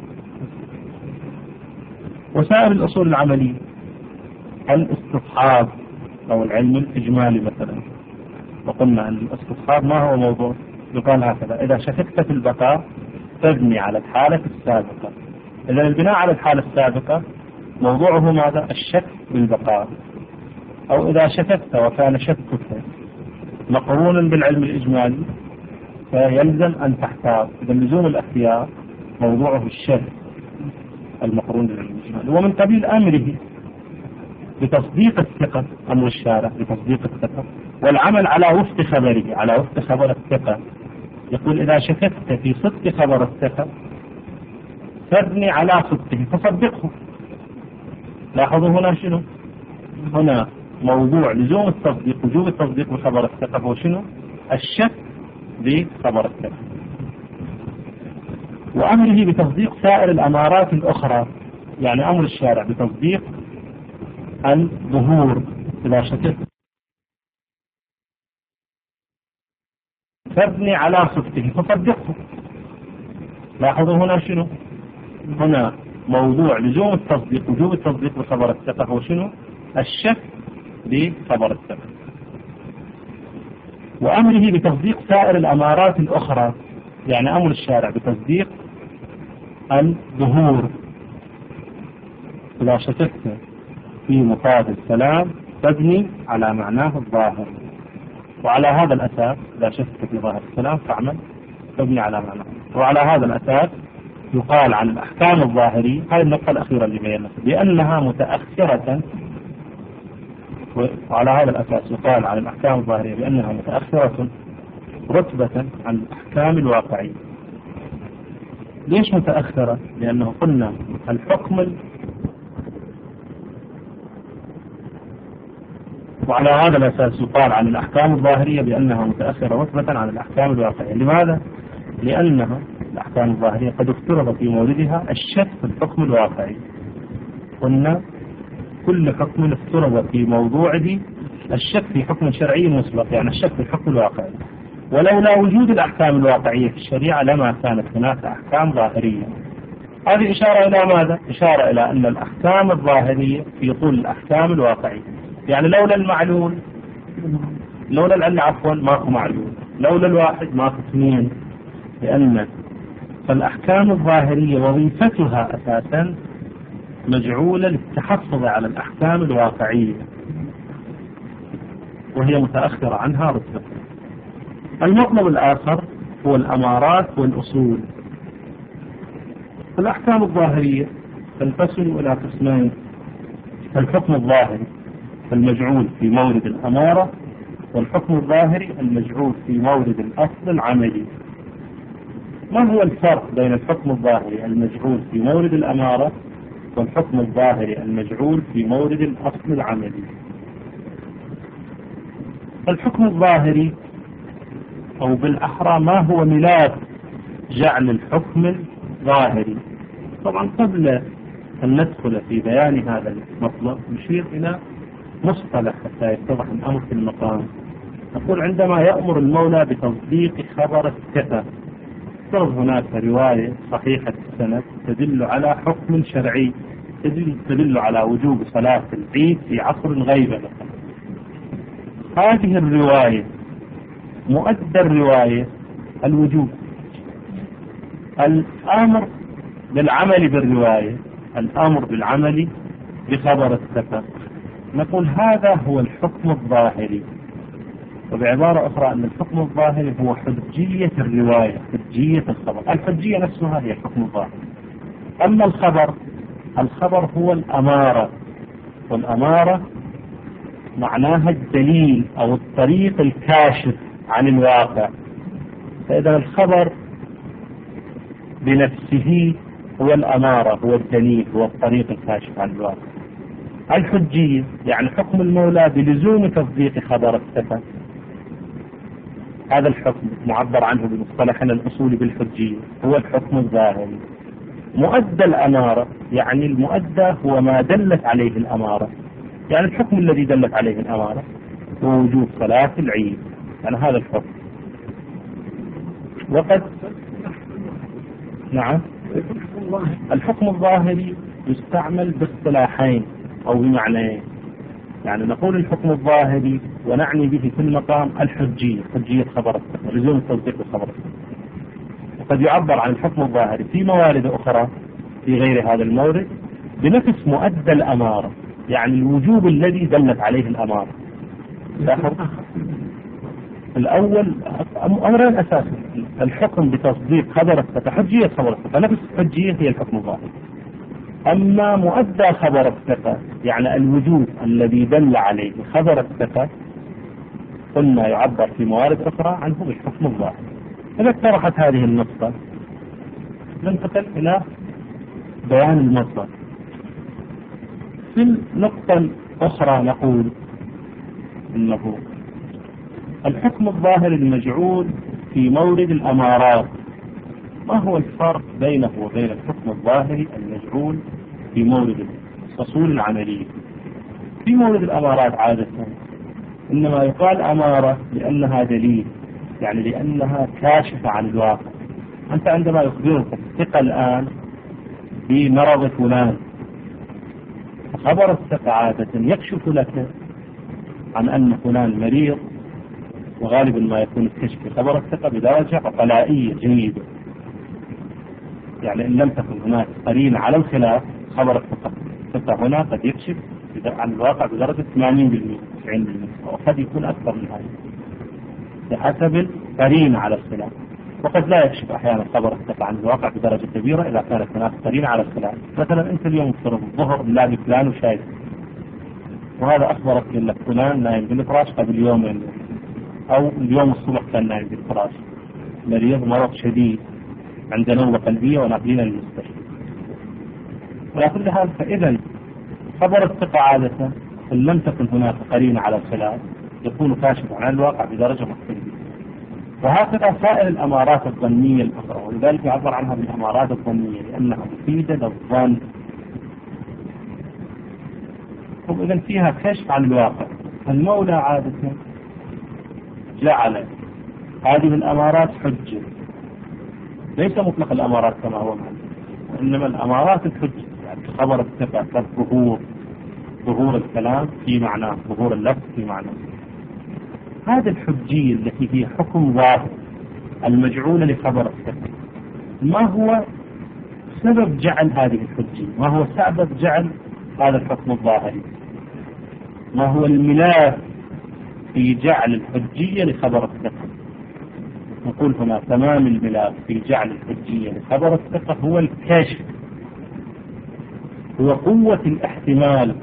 وسائر الأصول العملية الاستصحاب أو العلم الإجمالي مثلا، وقلنا أن الاستصحاب ما هو موضوع؟ يقال هكذا: إذا شككت في البقاء تبني على الحالة السابقة. إذا البناء على الحالة السابقة موضوعه ماذا؟ الشك بالبقاء. أو إذا شككت وكان شكك مقرونا بالعلم الإجمالي فيلزم أن تحتاط. إذا لزوم الاختيار موضوعه الشك المقرون بالعلم الإجمالي. ومن قبيل أمره بتصديق الثقة، أمر الشارع بتصديق الثقة والعمل على وفق خبره، على وفق خبر الثقة. يقول إذا شككت في صدق خبر الثقة تبني على صدقه فصدقه. لاحظوا هنا شنو؟ هنا موضوع لزوم التصديق، وجوب التصديق بخبر الثقة هو شنو؟ الشك بخبر الثقة، وأمره بتصديق سائر الأمارات الأخرى، يعني أمر الشارع بتصديق الظهور إذا شكت تبني على صدقه فصدقه. لاحظوا هنا شنو؟ هنا موضوع لزوم التصديق، وجوب التصديق بخبر الثقة هو شنو؟ الشك بخبر الثقة، وأمره بتصديق سائر الأمارات الأخرى، يعني أمر الشارع بتصديق الظهور إذا شككت في مفاد السلام تبني على معناه الظاهر، وعلى هذا الأساس إذا شككت في ظاهر السلام فاعمل تبني على معناه. وعلى هذا الأساس يقال عن الأحكام الظاهرية، هذه النقطة الأخيرة اللي بيناها، بأنها متأخرة. وعلى هذا الأساس يقال عن الأحكام الظاهرية بأنها متأخرة رتبة عن الأحكام الواقعية. ليش متأخرة؟ لأنه قلنا الحكم وعلى هذا الأساس يقال عن الأحكام الظاهرية بأنها متأخرة رتبة عن الأحكام الواقعية. لماذا؟ لأنها الأحكام الظاهرية قد افترض في موردها الشك في الحكم الواقعي. قلنا كل حكم افترض في موضوعه الشك في حكم شرعي مسبق، يعني الشك في الحكم الواقعي، ولولا وجود الأحكام الواقعية في الشريعة لما كانت هناك أحكام ظاهرية. هذه إشارة إلى ماذا؟ إشارة إلى أن الأحكام الظاهرية في طول الأحكام الواقعية، يعني لولا المعلول، لولا العلة عفوا ماكو معلول، لولا الواحد ماكو اثنين، لأن فالأحكام الظاهرية وظيفتها أساسا مجعولة للتحفظ على الأحكام الواقعية، وهي متأخرة عنها رتبة. المطلب الآخر هو الأمارات والأصول. الأحكام الظاهرية تنقسم إلى قسمين: الحكم الظاهري المجعول في مورد الأمارة، والحكم الظاهري المجعول في مورد الأصل العملي. ما هو الفرق بين الحكم الظاهري المجعول في مورد الأمارة والحكم الظاهري المجعول في مورد الأصل العملي؟ الحكم الظاهري، أو بالأحرى ما هو ملاك جعل الحكم الظاهري؟ طبعا قبل أن ندخل في بيان هذا المطلب نشير إلى مصطلح حتى يتضح الأمر في المقام. نقول عندما يأمر المولى بتصديق خبر الثقة، ترى هناك رواية صحيحة السند تدل على حكم شرعي، تدل على وجوب صلاة العيد في عصر الغيبة مثلا. هذه الرواية مؤدى الرواية الوجوب، الأمر بالعمل بالرواية، الأمر بالعمل بخبر الثقة. نقول هذا هو الحكم الظاهري، وبعبارة أخرى أن الحكم الظاهري هو حجية الرواية، حجية الخبر. الحجية نفسها هي الحكم الظاهري. أما الخبر هو الأمارة، والأمارة معناها الدليل أو الطريق الكاشف عن الواقع. فإذا الخبر بنفسه هو الأمارة، هو الدليل، هو الطريق الكاشف عن الواقع. الحجية يعني حكم المولى بلزوم تصديق خبر الثقة، هذا الحكم معبر عنه بمصطلحنا الأصولي بالحجية، هو الحكم الظاهري. مؤدى الأمارة يعني المؤدى هو ما دلت عليه الأمارة، يعني الحكم الذي دلت عليه الأمارة هو وجوب صلاة العيد، يعني هذا الحكم. وقد نعم الحكم الظاهري يستعمل باصطلاحين أو بمعنيين، يعني نقول الحكم الظاهري ونعني به في المقام الحجية، حجية خبر الثقة، لزوم التصديق بخبر الثقة. وقد يعبر عن الحكم الظاهري في موارد أخرى في غير هذا المورد بنفس مؤدى الأمارة، يعني الوجوب الذي دلت عليه الأمارة. لاحظ الأول أمرين أساسي: الحكم بتصديق خبر الثقة، حجية خبر الثقة، نفس الحجية هي الحكم الظاهري. أما مؤدى خبر الثقة يعني الوجوب الذي دل عليه خبر الثقة، قلنا يعبر في موارد أخرى عنه بالحكم الظاهري. إذا اقترحت هذه النقطة ننتقل إلى بيان المصدر. في النقطة الأخرى نقول إنه الحكم الظاهري المجعول في مورد الأمارات، ما هو الفرق بينه وبين الحكم الظاهري المجعول في مورد الفصول العملية؟ في مورد الأمارات عادة إنما يقال أمارة لأنها دليل، يعني لأنها كاشفة عن الواقع. أنت عندما يخبرك الثقة الآن بمرض فلان، خبر الثقة عادة يكشف لك عن أن فلان مريض، وغالبا ما يكون الكشف خبر الثقة بدرجة عقلائية جيدة، يعني إن لم تكن هناك قرينة على الخلاف خبر الثقة هنا قد يكشف عن الواقع بدرجة 80% 90%، وقد يكون أكثر من هذا بحسب القرينة على الخلاف. وقد لا يكشف أحيانا خبر الثقة عن الواقع بدرجة كبيرة إذا كانت هناك قرينة على الخلاف. مثلا أنت اليوم في الظهر لاقي فلان وشايف، وهذا أخبرك إنك فلان نايم بالفراش قبل يومين، أو اليوم الصبح كان نايم بالفراش مريض مرض شديد عند نوبة قلبية وناقلين للمستشفى. وعلى كل حال فإذا خبر الثقة عادة إن لم تكن هناك قرينة على الخلاف يكون كاشفا عن الواقع بدرجة مختلفة. وهكذا سائر الأمارات الظنية الأخرى، ولذلك يعبر عنها بالأمارات الظنية لأنها مفيدة للظن، وإذا فيها كشف عن الواقع. المولى عادة جعل هذه الأمارات حجة، ليس مطلق الأمارات كما هو معلوم، وإنما الأمارات الحجة، يعني خبر الثقة ظهور الكلام في معناه، ظهور اللفظ في معناه. هذه الحجية التي هي حكم ظاهر المجعولة لخبر الثقة، ما هو سبب جعل هذه الحجية؟ ما هو سبب جعل هذا الحكم الظاهري؟ ما هو الملاك في جعل الحجية لخبر الثقة؟ نقول هنا تمام الملاك في جعل الحجية لخبر الثقة هو الكشف، هو قوة الاحتمال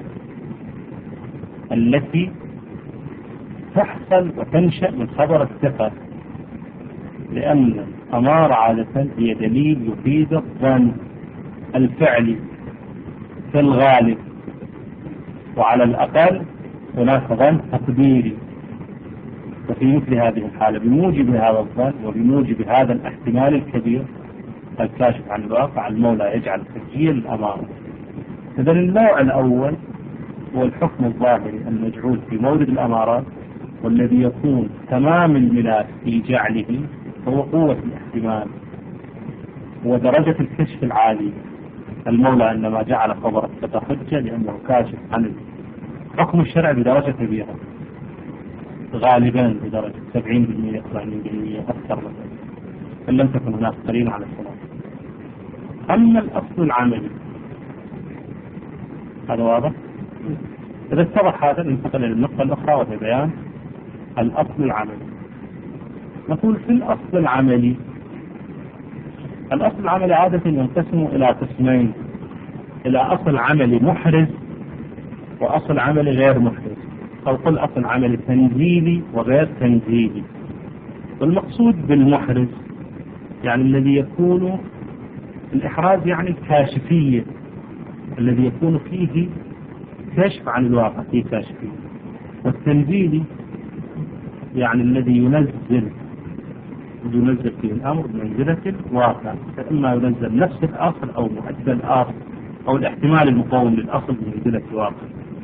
التي تحصل وتنشأ من خبر الثقة، لأن الأمارة عادة هي دليل يفيد الظن الفعلي في الغالب، وعلى الأقل هناك ظن تقديري. وفي مثل هذه الحالة بموجب هذا الظن وبموجب هذا الاحتمال الكبير الكاشف عن الواقع، المولى يجعل الحجية للأمارة. إذن النوع الأول هو الحكم الظاهري المجعول في مورد الأمارات، والذي يكون تمام الملاك في جعله هو قوة الاحتمال ودرجة الكشف العالي. المولى إنما جعل خبر الثقة حجة لأنه كاشف عن حكم الشرع بدرجة كبيرة، غالبا بدرجة 70% 80% أكثر من ذلك، إن لم تكن هناك قرينة على الصلاة. أما الأصل العملي هذا واضح؟ إذا اتضح هذا ننتقل إلى النقطة الأخرى وهي بيان الأصل العملي. نقول في الأصل العملي، الأصل العملي عادة ينقسم إلى قسمين، إلى أصل عملي محرز وأصل عملي غير محرز، أو قل أصل عملي تنزيلي وغير تنزيلي. والمقصود بالمحرز يعني الذي يكون الإحراز، يعني الكاشفية الذي يكون فيه كشف عن الواقع، فيه كاشفية. والتنزيلي يعني الذي ينزل فيه الأمر بمنزلة الواقع، فإما ينزل نفس الأصل أو معدل آخر أو الاحتمال المقاوم للأصل بمنزلة الواقع.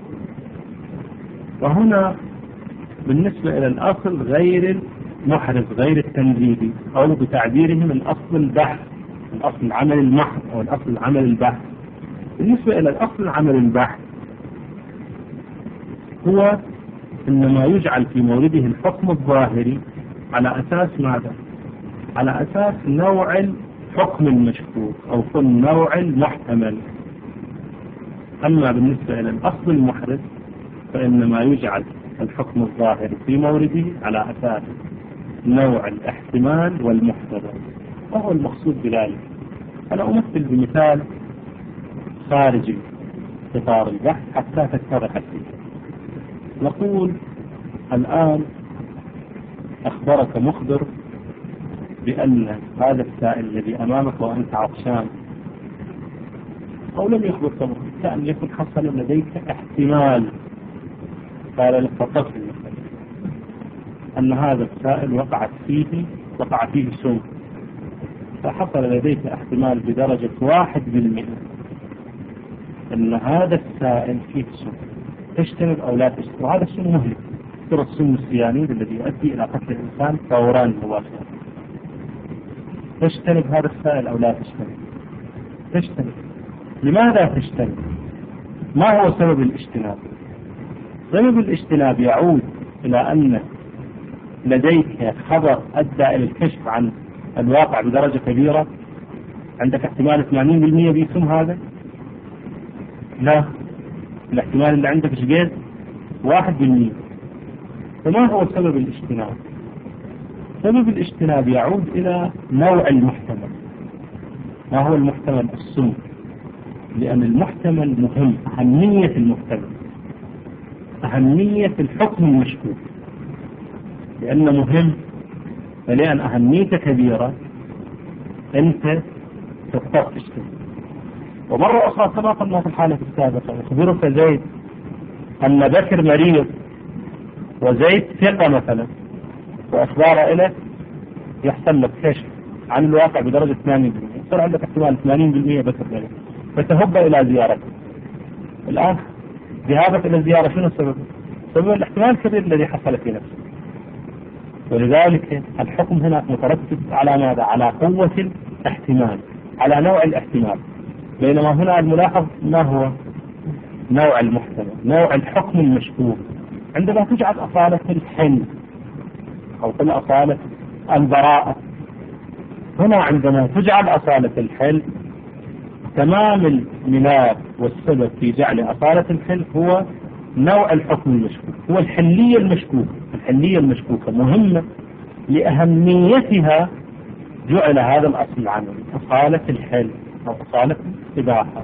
وهنا بالنسبة إلى الأصل غير المحرز غير التنزيلي، أو بتعبيرهم الأصل البحث، الأصل العمل المحض أو الأصل العمل البحث. بالنسبة إلى الأصل العمل البحث هو إنما يجعل في مورده الحكم الظاهري على أساس ماذا؟ على أساس نوع الحكم المشكوك أو كل نوع المحتمل. أما بالنسبة إلى الأصل المحرز فإنما يجعل الحكم الظاهري في مورده على أساس نوع الاحتمال والمحتمل، وهو المقصود بذلك. أنا أمثل بمثال خارجي إطار البحث حتى تتضح الفكرة. نقول الآن أخبرك مخبر بأن هذا السائل الذي أمامك وأنت عطشان أو لم يخبر سبق كأن يكون حصل لديك احتمال، قال لك فطفل مثلا أن هذا السائل وقع فيه سم، فحصل لديك احتمال بدرجة 1% أن هذا السائل فيه سم، تجتنب أو لا تجتنب. وهذا السم مهلك، ترى السم السيانيد الذي يؤدي إلى قتل الإنسان فورا مباشرة. تجتنب هذا السائل أو لا تجتنب؟ تجتنب. لماذا تجتنب؟ ما هو سبب الاجتناب؟ سبب الاجتناب يعود إلى أن لديك خبر أدى إلى الكشف عن الواقع بدرجة كبيرة، عندك احتمال 80% بيسم هذا؟ لا، الاحتمال اللي عندك ايش قد؟ 1%. فما هو سبب الاجتناب؟ سبب الاجتناب يعود إلى نوع المحتمل. ما هو المحتمل؟ السم، لأن المحتمل مهم. أهمية المحتمل، أهمية الحكم المشكوك، لأنه مهم، فلأن أهميته كبيرة أنت تضطر تجتنب. ومرة أخرى كما قلنا في الحالة السابقة، يخبرك زيد أن بكر مريض وزيد ثقة مثلا، وأخباره إليه يحصل لك كشف عن الواقع بدرجة 80%، يصير عندك احتمال 80% بكر مريض، فتهب إلى زيارته. الآن ذهابك إلى الزيارة شنو السبب؟ سبب الاحتمال الكبير الذي حصل في نفسه. ولذلك الحكم هنا مترتب على ماذا؟ على قوة الاحتمال، على نوع الاحتمال. بينما هنا الملاحظ ما هو؟ نوع المحتمل، نوع الحكم المشكوك. عندما تجعل أصالة الحل أو قل أصالة البراءة، هنا عندما تجعل أصالة الحل، تمام الملاك والسبب في جعل أصالة الحل هو نوع الحكم المشكوك، هو الحلية المشكوكة. الحلية المشكوكة مهمة، لأهميتها جعل هذا الأصل العملي أصالة الحل أو أصالة الإباحة.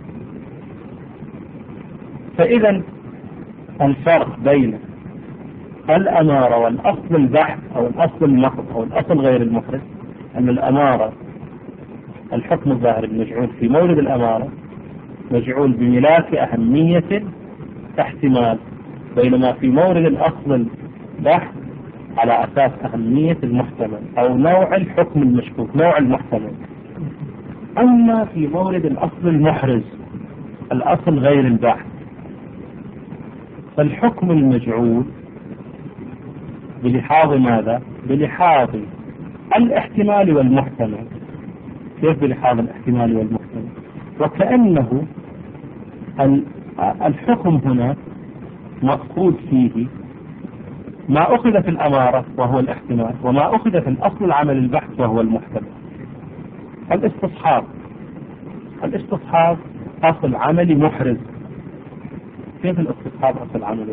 فإذا الفرق بين الأمارة والأصل البحث أو الأصل المحض أو الأصل غير المحرز، أن الأمارة الحكم الظاهر المجعول في مورد الأمارة مجعول بملاك أهمية احتمال، بينما في مورد الأصل البحث على أساس أهمية المحتمل أو نوع الحكم المشكوك، نوع المحتمل. أما في مورد الأصل المحرز، الأصل غير البحث، فالحكم المجعول بلحاظ ماذا؟ بلحاظ الاحتمال والمحتمل. كيف بلحاظ الاحتمال والمحتمل؟ وكأنه الحكم هنا مقصود فيه ما أخذ في الأمارة وهو الاحتمال، وما أخذ في الأصل العمل البحث وهو المحتمل. الاستصحاب أصل عملي محرز. كيف الاستصحاب أصل عملي؟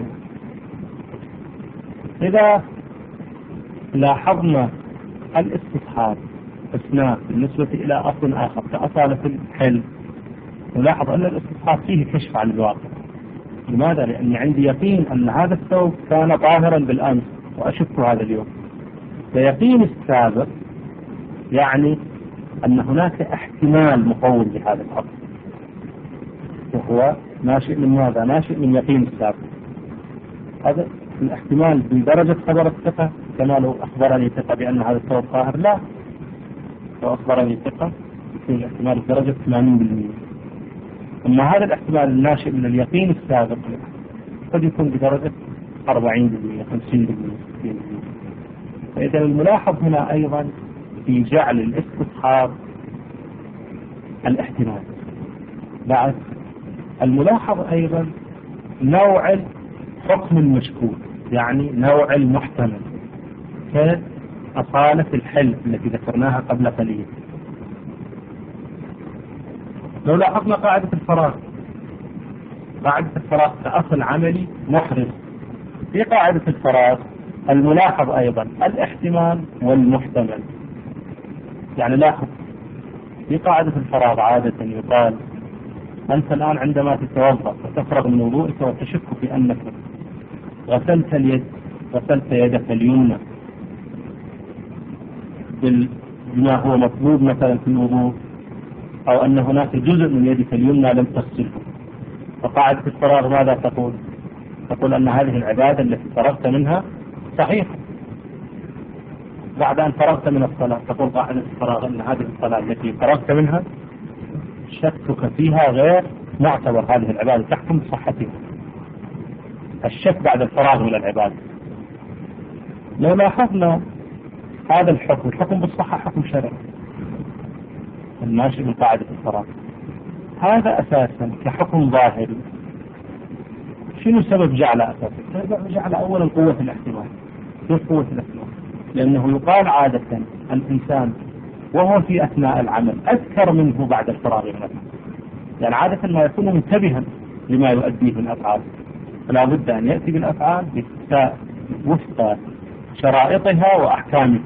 إذا لاحظنا الاستصحاب أثناء بالنسبة إلى أصل آخر كأصالة الحل، نلاحظ أن الاستصحاب فيه كشف عن الواقع. لماذا؟ لأني عندي يقين أن هذا الثوب كان طاهرا بالأمس وأشك هذا اليوم. فيقين السابق يعني أن هناك احتمال مقوم لهذا الأصل، وهو ناشئ من ماذا؟ ناشئ من يقين السابق. هذا الاحتمال بدرجة خبر الثقة، كما لو أخبرني ثقة بأن هذا الثوب طاهر، لا، لو أخبرني ثقة يكون الاحتمال بدرجة 80%. أما هذا الاحتمال الناشئ من اليقين السابق قد يكون بدرجة 40%، 50%، 60%. فإذا الملاحظ هنا أيضا في جعل الاستصحاب الاحتمال. بعد الملاحظ أيضا نوع الحكم المشكوك، يعني نوع المحتمل، كأصالة الحل التي ذكرناها قبل قليل. لو لاحظنا قاعدة الفراغ، قاعدة الفراغ كأصل عملي محرز. في قاعدة الفراغ الملاحظ أيضا الاحتمال والمحتمل. يعني لاحظ في قاعدة الفراغ عادة يقال أنت الآن عندما تتوضأ وتفرغ من وضوءك وتشك في أنك غسلت يدك اليمنى بما هو مطلوب مثلا في الوضوء، أو أن هناك جزء من يدك اليمنى لم تغسله. فقاعدة الفراغ ماذا تقول؟ تقول أن هذه العبادة التي فرغت منها صحيحة. بعد أن فرغت من الصلاة تقول قاعدة الفراغ أن هذه الصلاة التي فرغت منها شكك فيها غير معتبر، هذه العبادة تحكم بصحتها. الشك بعد الفراغ من العبادة. لو لاحظنا هذا الحكم بالصحة حكم شرعي الناشئ من قاعدة الفراغ، هذا أساسا كحكم ظاهري. شنو سبب جعله أساسا؟ سبب جعله أولا قوة الاحتمال. كيف قوة الاحتمال؟ لأنه يقال عادة الإنسان وهو في أثناء العمل أذكر منه بعد الفراغ منه، يعني عادة ما يكون منتبها لما يؤديه من أفعال، فلا بد أن يأتي بالأفعال وفق شرائطها وأحكامها.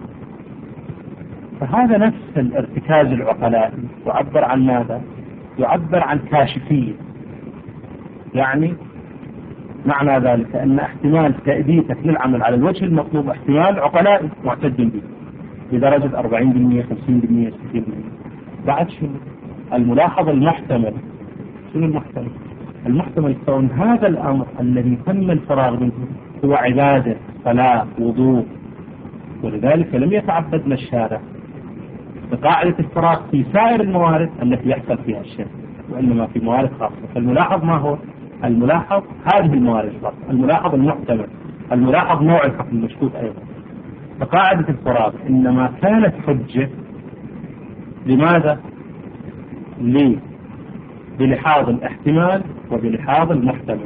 فهذا نفس الارتكاز العقلائي يعبر عن ماذا؟ يعبر عن كاشفية. يعني معنى ذلك أن احتمال تأديتك للعمل على الوجه المطلوب احتمال عقلائي معتد به بدرجة 40%، 50%، 60%. بعد شنو؟ الملاحظ المحتمل. شنو المحتمل؟ المحتمل كون هذا الأمر الذي تم الفراغ منه هو عبادة، صلاة، وضوء، ولذلك لم يتعبدنا الشارع بقاعدة الفراغ في سائر الموارد التي يحصل فيها الشيء، وإنما في موارد خاصة. فالملاحظ ما هو؟ الملاحظ هذه الموارد الخاصة، الملاحظ المحتمل، الملاحظ نوع الحكم المشكوك أيضا. فقاعدة الفراغ إنما كانت حجة لماذا؟ بلحاظ الاحتمال وبلحاظ المحتمل.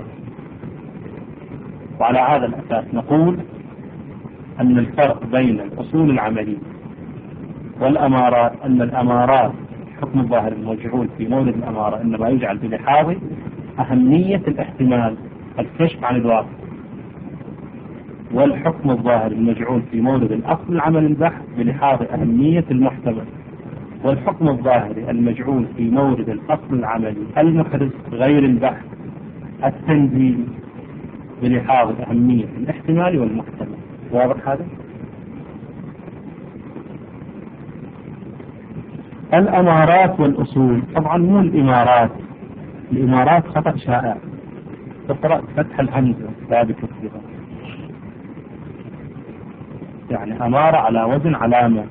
وعلى هذا الأساس نقول أن الفرق بين الأصول العملية والأمارات أن الأمارات حكم الظاهر المجعول في مورد الأمارة إنما يجعل بلحاظ أهمية الاحتمال، الكشف عن الواقع، والحكم الظاهر المجعول في مورد الأصل العمل البحث بلحاظ أهمية المحتمل، والحكم الظاهري المجعول في مورد الأصل العملي المحرز غير البحث التنزيل بلحاظ أهمية الاحتمال والمحتمل. واضح هذا؟ الأمارات والأصول طبعا مو الإمارات. الإمارات خطأ شائع، تقرأ فتح الهمزة ثابت كثيرا، يعني أمارة على وزن علامة.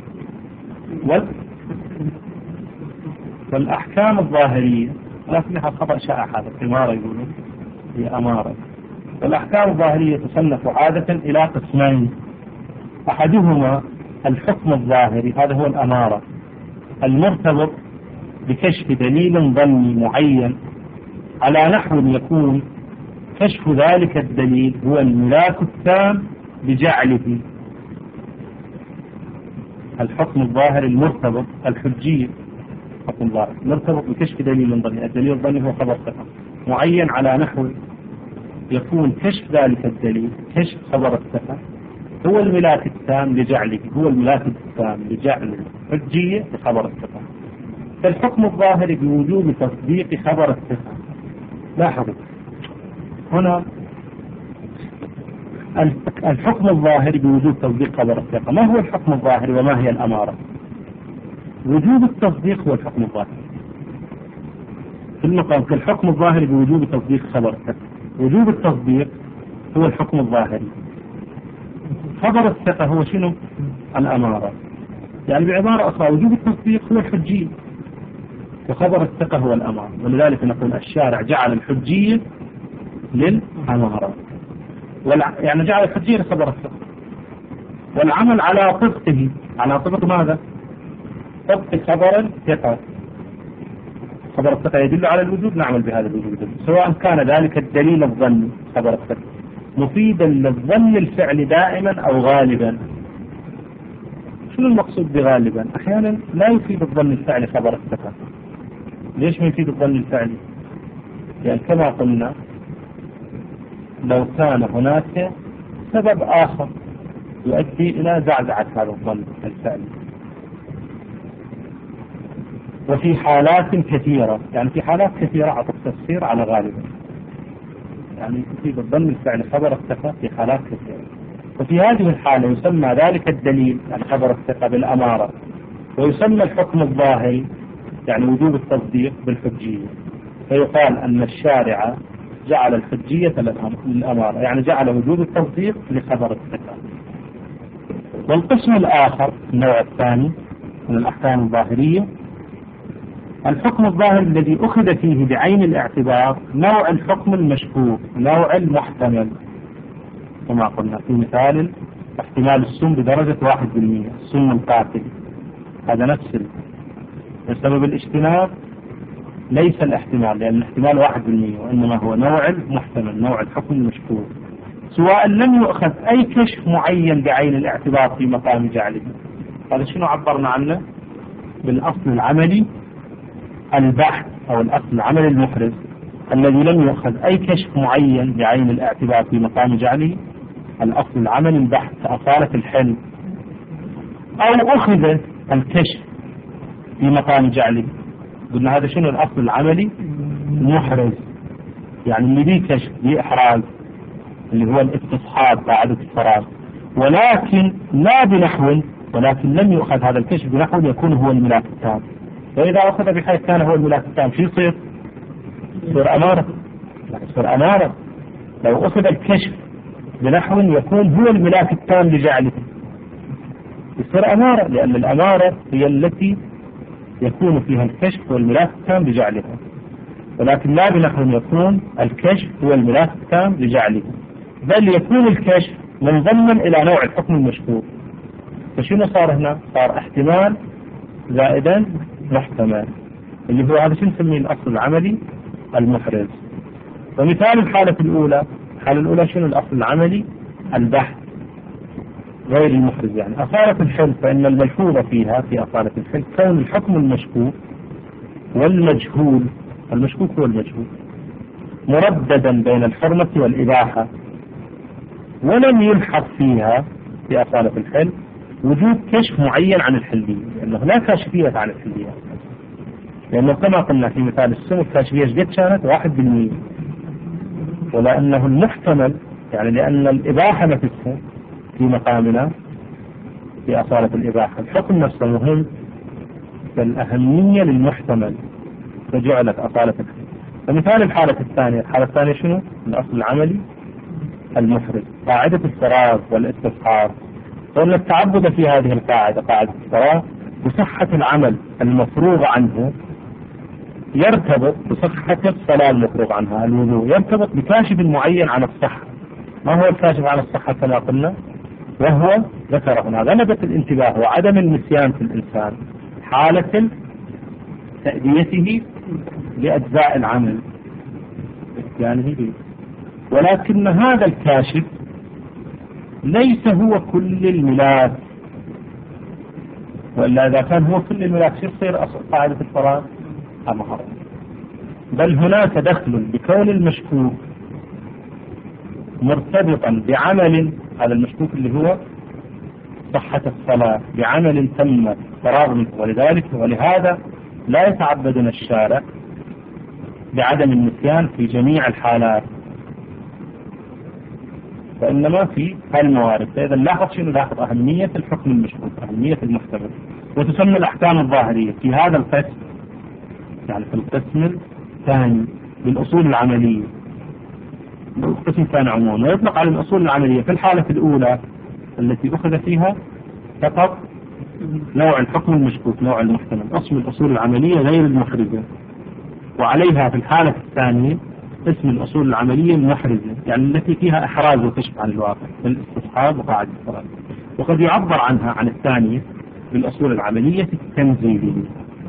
والأحكام الظاهرية لكنها خطأ شائع، هذا إمارة يقولون هي أمارة. والأحكام الظاهرية تصنف عادة إلى قسمين، أحدهما الحكم الظاهري، هذا هو الأمارة المرتبط بكشف دليل ظني معين على نحو يكون كشف ذلك الدليل هو الملاك التام بجعله. الحكم الظاهري المرتبط الحجية، حكم ظاهر مرتبط بكشف دليل ظني، الدليل الظني هو خبر ثقة معين على نحو يكون كشف ذلك الدليل كشف خبر الثقة هو الملاك التام لجعله، هو الملاك التام لجعل الحجية بخبر الثقة. فالحكم الظاهري بوجوب تصديق خبر الثقة. لاحظوا هنا الحكم الظاهري بوجوب تصديق خبر الثقة. ما هو الحكم الظاهري وما هي الأمارة؟ وجوب التصديق هو الحكم الظاهري في المقام كالحكم الظاهري بوجوب تصديق خبر الثقة. وجوب التصديق هو الحكم الظاهري، خبر الثقة هو شنو؟ الأمارة. يعني بعبارة أخرى وجوب التصديق هو الحجية وخبر الثقة هو الأمارة. ولذلك نقول الشارع جعل الحجية للأمارة، يعني جعل الحجية لخبر الثقة، والعمل على طبقه. على طبق ماذا؟ طبق خبر الثقة. خبر الثقة يدل على الوجود، نعمل بهذا الوجود سواء كان ذلك الدليل الظني خبر الثقة مفيدا للظن الفعل دائما أو غالبا. شنو المقصود بغالبا؟ أحيانا لا يفيد الظن الفعلي خبر الثقة. ليش ما يفيد الظن الفعلي؟ يعني كما قلنا لو كان هناك سبب آخر يؤدي إلى زعزعة هذا الظن الفعلي. وفي حالات كثيرة، يعني في حالات كثيرة أعطت تفسير على غالبا، يعني يفيد الظن الفعلي خبر الثقة في حالات كثيرة. وفي هذه الحالة يسمى ذلك الدليل يعني خبر الثقة بالأمارة، ويسمى الحكم الظاهري يعني وجوب التصديق بالحجية، فيقال أن الشارع جعل الحجية للأمارة، يعني جعل وجوب التصديق لخبر الثقة. والقسم الآخر النوع الثاني من الأحكام الظاهرية الحكم الظاهر الذي أخذ فيه بعين الاعتبار نوع الحكم المشكوك، نوع المحتمل، كما قلنا في مثال احتمال السم بدرجة 1%، السم القاتل، هذا نفس بسبب الاجتناب ليس الاحتمال، لأن الاحتمال 1%، وإنما هو نوع المحتمل، نوع الحكم المشكوك، سواء لم يؤخذ أي كشف معين بعين الاعتبار في مقام جعله. هذا شنو عبرنا عنه؟ بالأصل العملي البحث أو الأصل العملي المحرز الذي لم يؤخذ أي كشف معين بعين الاعتبار في مقام جعله، الأصل العملي البحث كأصالة الحل، أو أخذ الكشف في مقام جعله، قلنا هذا شنو الأصل العملي المحرز، يعني اللي بيه كشف بيه إحراز اللي هو الاستصحاب قاعدة الفراغ، ولكن لا بنحو، ولكن لم يؤخذ هذا الكشف بنحو يكون هو الملاك التام. فإذا أخذ بحيث كان هو الملاك التام شو يصير؟ يصير أمارة، يصير أمارة. لو أخذ الكشف بنحو يكون هو الملاك التام لجعله يصير أمارة، لأن الأمارة هي التي يكون فيها الكشف والملاك التام لجعلها، ولكن لا بنحو يكون الكشف هو الملاك التام لجعله، بل يكون الكشف منضما إلى نوع الحكم المشكوك. فشنو صار هنا؟ صار احتمال زائدا محتمل، اللي هو هذا شنو نسميه الأصل العملي المحرز. ومثال الحالة الأولى، الحالة الأولى شنو الأصل العملي؟ البحث غير المحرز، يعني أصالة الحل، فإن الملحوظ فيها في أصالة الحل كون الحكم المشكوك والمجهول، المشكوك هو المجهول، مرددا بين الحرمة والإباحة، ولم يلحظ فيها في أصالة الحل وجود كشف معين عن الحلية، لأنه لا كاشفية عن الحلية، لأنه كما قلنا في مثال السم الكاشفية قد كانت 1%، ولأنه المحتمل يعني لأن الإباحة نفسها في مقامنا في أصالة الإباحة الحكم نفسه مهم، فالأهمية للمحتمل فجعلت أصالة الحل. فمثال الحالة الثانية، الحالة الثانية شنو؟ الأصل العملي المحرز، قاعدة الفراغ والاستصحاب، وأن التعبد في هذه القاعدة قاعدة الفراغ بصحة العمل المفروغ عنه يرتبط بصحة الصلاة المفروغ عنها الوضوء، يرتبط بكاشف معين عن الصحة. ما هو الكاشف عن الصحة كما قلنا؟ وهو ذكر هنا غلبة الانتباه وعدم النسيان في الإنسان حالة تأديته لأجزاء العمل يعني، ولكن هذا الكاشف ليس هو كل الملاك، وإلا إذا كان هو كل الملاك شو يصير قاعدة الفراغ؟ أمهر. بل هناك دخل بكون المشكوك مرتبطا بعمل، هذا المشكوك اللي هو صحة الصلاة، بعمل تم فراغ منه، ولهذا لا يتعبدنا الشارع بعدم النسيان في جميع الحالات، وإنما في الموارد. فإذا لاحظ شنو؟ لاحظ أهمية الحكم المشكوك، أهمية المحتمل، وتسمى الأحكام الظاهرية في هذا القسم، يعني في القسم الثاني بالأصول العملية، القسم الثاني عموما، ويطلق على الأصول العملية في الحالة الأولى التي أخذ فيها فقط نوع الحكم المشكوك، نوع المحتمل، اسم الأصول العملية غير المحرزة، وعليها في الحالة الثانية اسم الأصول العملية المحرزة، يعني التي فيها إحراز وكشف عن الواقع بالاستصحاب وقاعدة الفراغ. وقد يعبر عنها عن الثانية بالأصول العملية التنزيلية.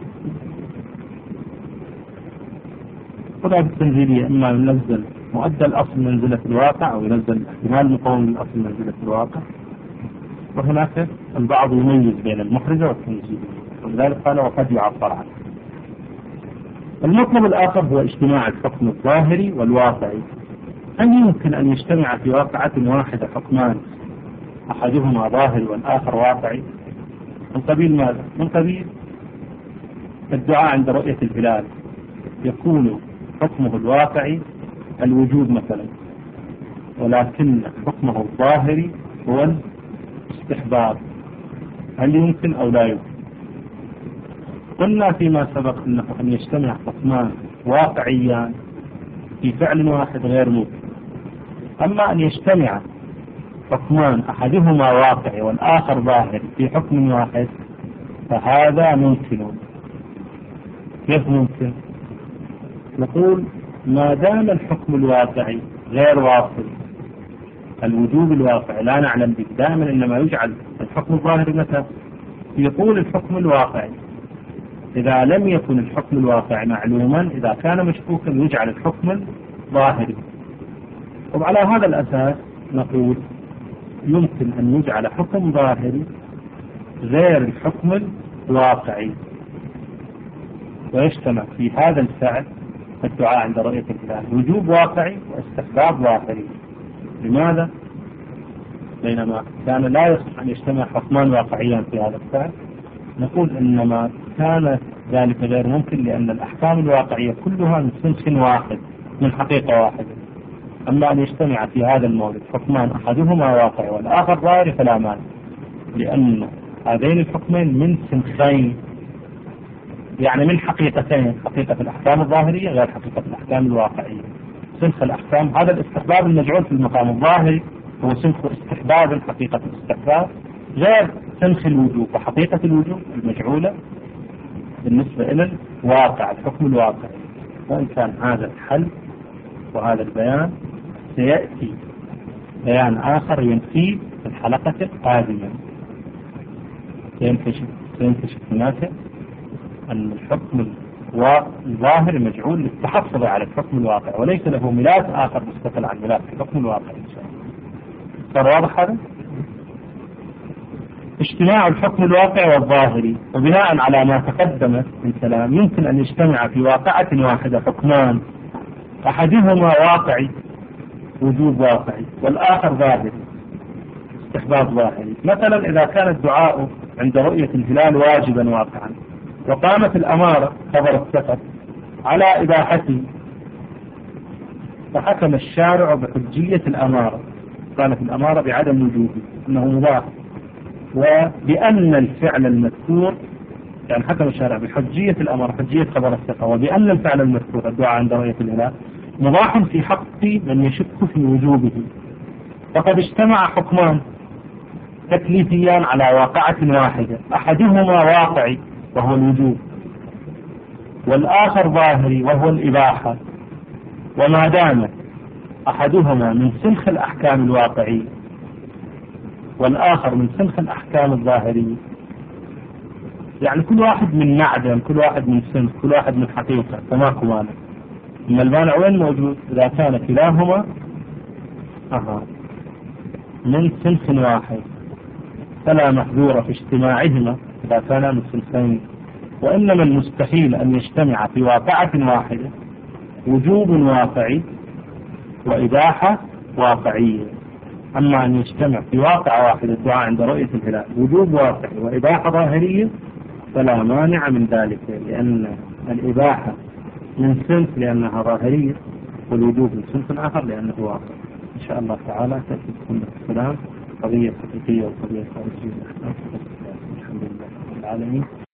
قاعدة التنزيلية إما ينزل مؤدى الأصل منزلة الواقع، أو ينزل احتمال مقاوم للأصل منزلة الواقع، وهناك البعض يميز بين المحرزة والتنزيلية، ولذلك قال وقد يعبر عنه. المطلب الآخر هو اجتماع الحكم الظاهري والواقعي. هل يمكن أن يجتمع في واقعة واحدة حكمان أحدهما ظاهري والآخر واقعي؟ من قبيل ماذا؟ من قبيل الدعاء عند رؤية الهلال يكون حكمه الواقعي الوجوب مثلا، ولكن حكمه الظاهري هو الاستحباب. هل يمكن أو لا يمكن؟ قلنا فيما سبق أن يجتمع حكمان واقعيان في فعل واحد غير ممكن. أما أن يجتمع حكمان أحدهما واقعي والآخر ظاهر في حكم واحد فهذا ممكن. كيف ممكن؟ نقول ما دام الحكم الواقعي غير واصل، الوجوب الواقعي لا نعلم به، دائما إنما يجعل الحكم الظاهري متى؟ في طول الحكم الواقعي. إذا لم يكن الحكم الواقعي معلوما، إذا كان مشكوكا يجعل الحكم الظاهري. وعلى هذا الأساس نقول يمكن أن يجعل حكم ظاهري غير الحكم الواقعي، ويجتمع في هذا الفعل الدعاء عند رؤية الهلال وجوب واقعي واستحباب ظاهري. لماذا؟ بينما كان لا يصح أن يجتمع حكمان واقعيان في هذا الفعل، نقول إنما كان ذلك غير ممكن لأن الأحكام الواقعية كلها من صنف واحد، من حقيقة واحدة. أما أن يجتمع في هذا المورد حكمان أحدهما واقعي والآخر ظاهري فلا مانع، لأن هذين الحكمين من صنفين، يعني من حقيقتين، حقيقة الأحكام الظاهرية غير حقيقة الأحكام الواقعية. صنف الأحكام هذا الاستحباب المجعول في المقام الظاهري هو صنف استحباب، حقيقة الاستحباب غير صنف الوجوب، وحقيقة الوجوب المجعولة بالنسبة إلى الواقع، الحكم الواقعي. وإن كان هذا الحل وهذا البيان سيأتي بيان آخر ينفيه في الحلقة القادمة. سينكشف هناك أن الحكم الظاهر مجعول للتحفظ على الحكم الواقع، وليس له ملاك آخر مستقل عن ملاك الحكم الواقع إن شاء الله. صار واضح هذا؟ اجتماع الحكم الواقع والظاهري، وبناء على ما تقدم من كلام يمكن أن يجتمع في واقعة واحدة حكمان أحدهما واقعي وجوب واقعي والآخر ظاهري استحباب ظاهري. مثلا إذا كان الدعاء عند رؤية الهلال واجبا واقعا وقامت الأمارة خبر السفر على إباحته، فحكم الشارع بحجية الأمارة، قالت الأمارة بعدم وجوده أنه مباح، وبأن الفعل المذكور، يعني حكم الشارع بحجية الأمارة حجية خبر السفر، وبأن الفعل المذكور الدعاء عند رؤية الهلال مباح في حق من يشك في وجوبه. فقد اجتمع حكمان تكليفيان على واقعة واحدة، أحدهما واقعي وهو الوجوب والآخر ظاهري وهو الإباحة. وما دام أحدهما من سنخ الأحكام الواقعية والآخر من سنخ الأحكام الظاهرية، يعني كل واحد من معدن، كل واحد من سنخ، كل واحد من حقيقة، فماكو مانع. إن المانع وين موجود؟ إذا كان كلاهما من سنخ واحد فلا محذور في اجتماعهما إذا كان من سنخين. وإنما المستحيل أن يجتمع في واقعة واحدة وجوب واقعي وإباحة واقعية. أما أن يجتمع في واقع واحد الدعاء عند رؤية الهلال وجوب واقعي وإباحة ظاهرية فلا مانع من ذلك، لأن الإباحة من صنف لأنها ظاهرية، والوجوب من صنف آخر لأنه واقع. إن شاء الله تعالى تأتي بكم السلام قضية حقيقية وقضية خارجية. الحمد لله رب العالمين.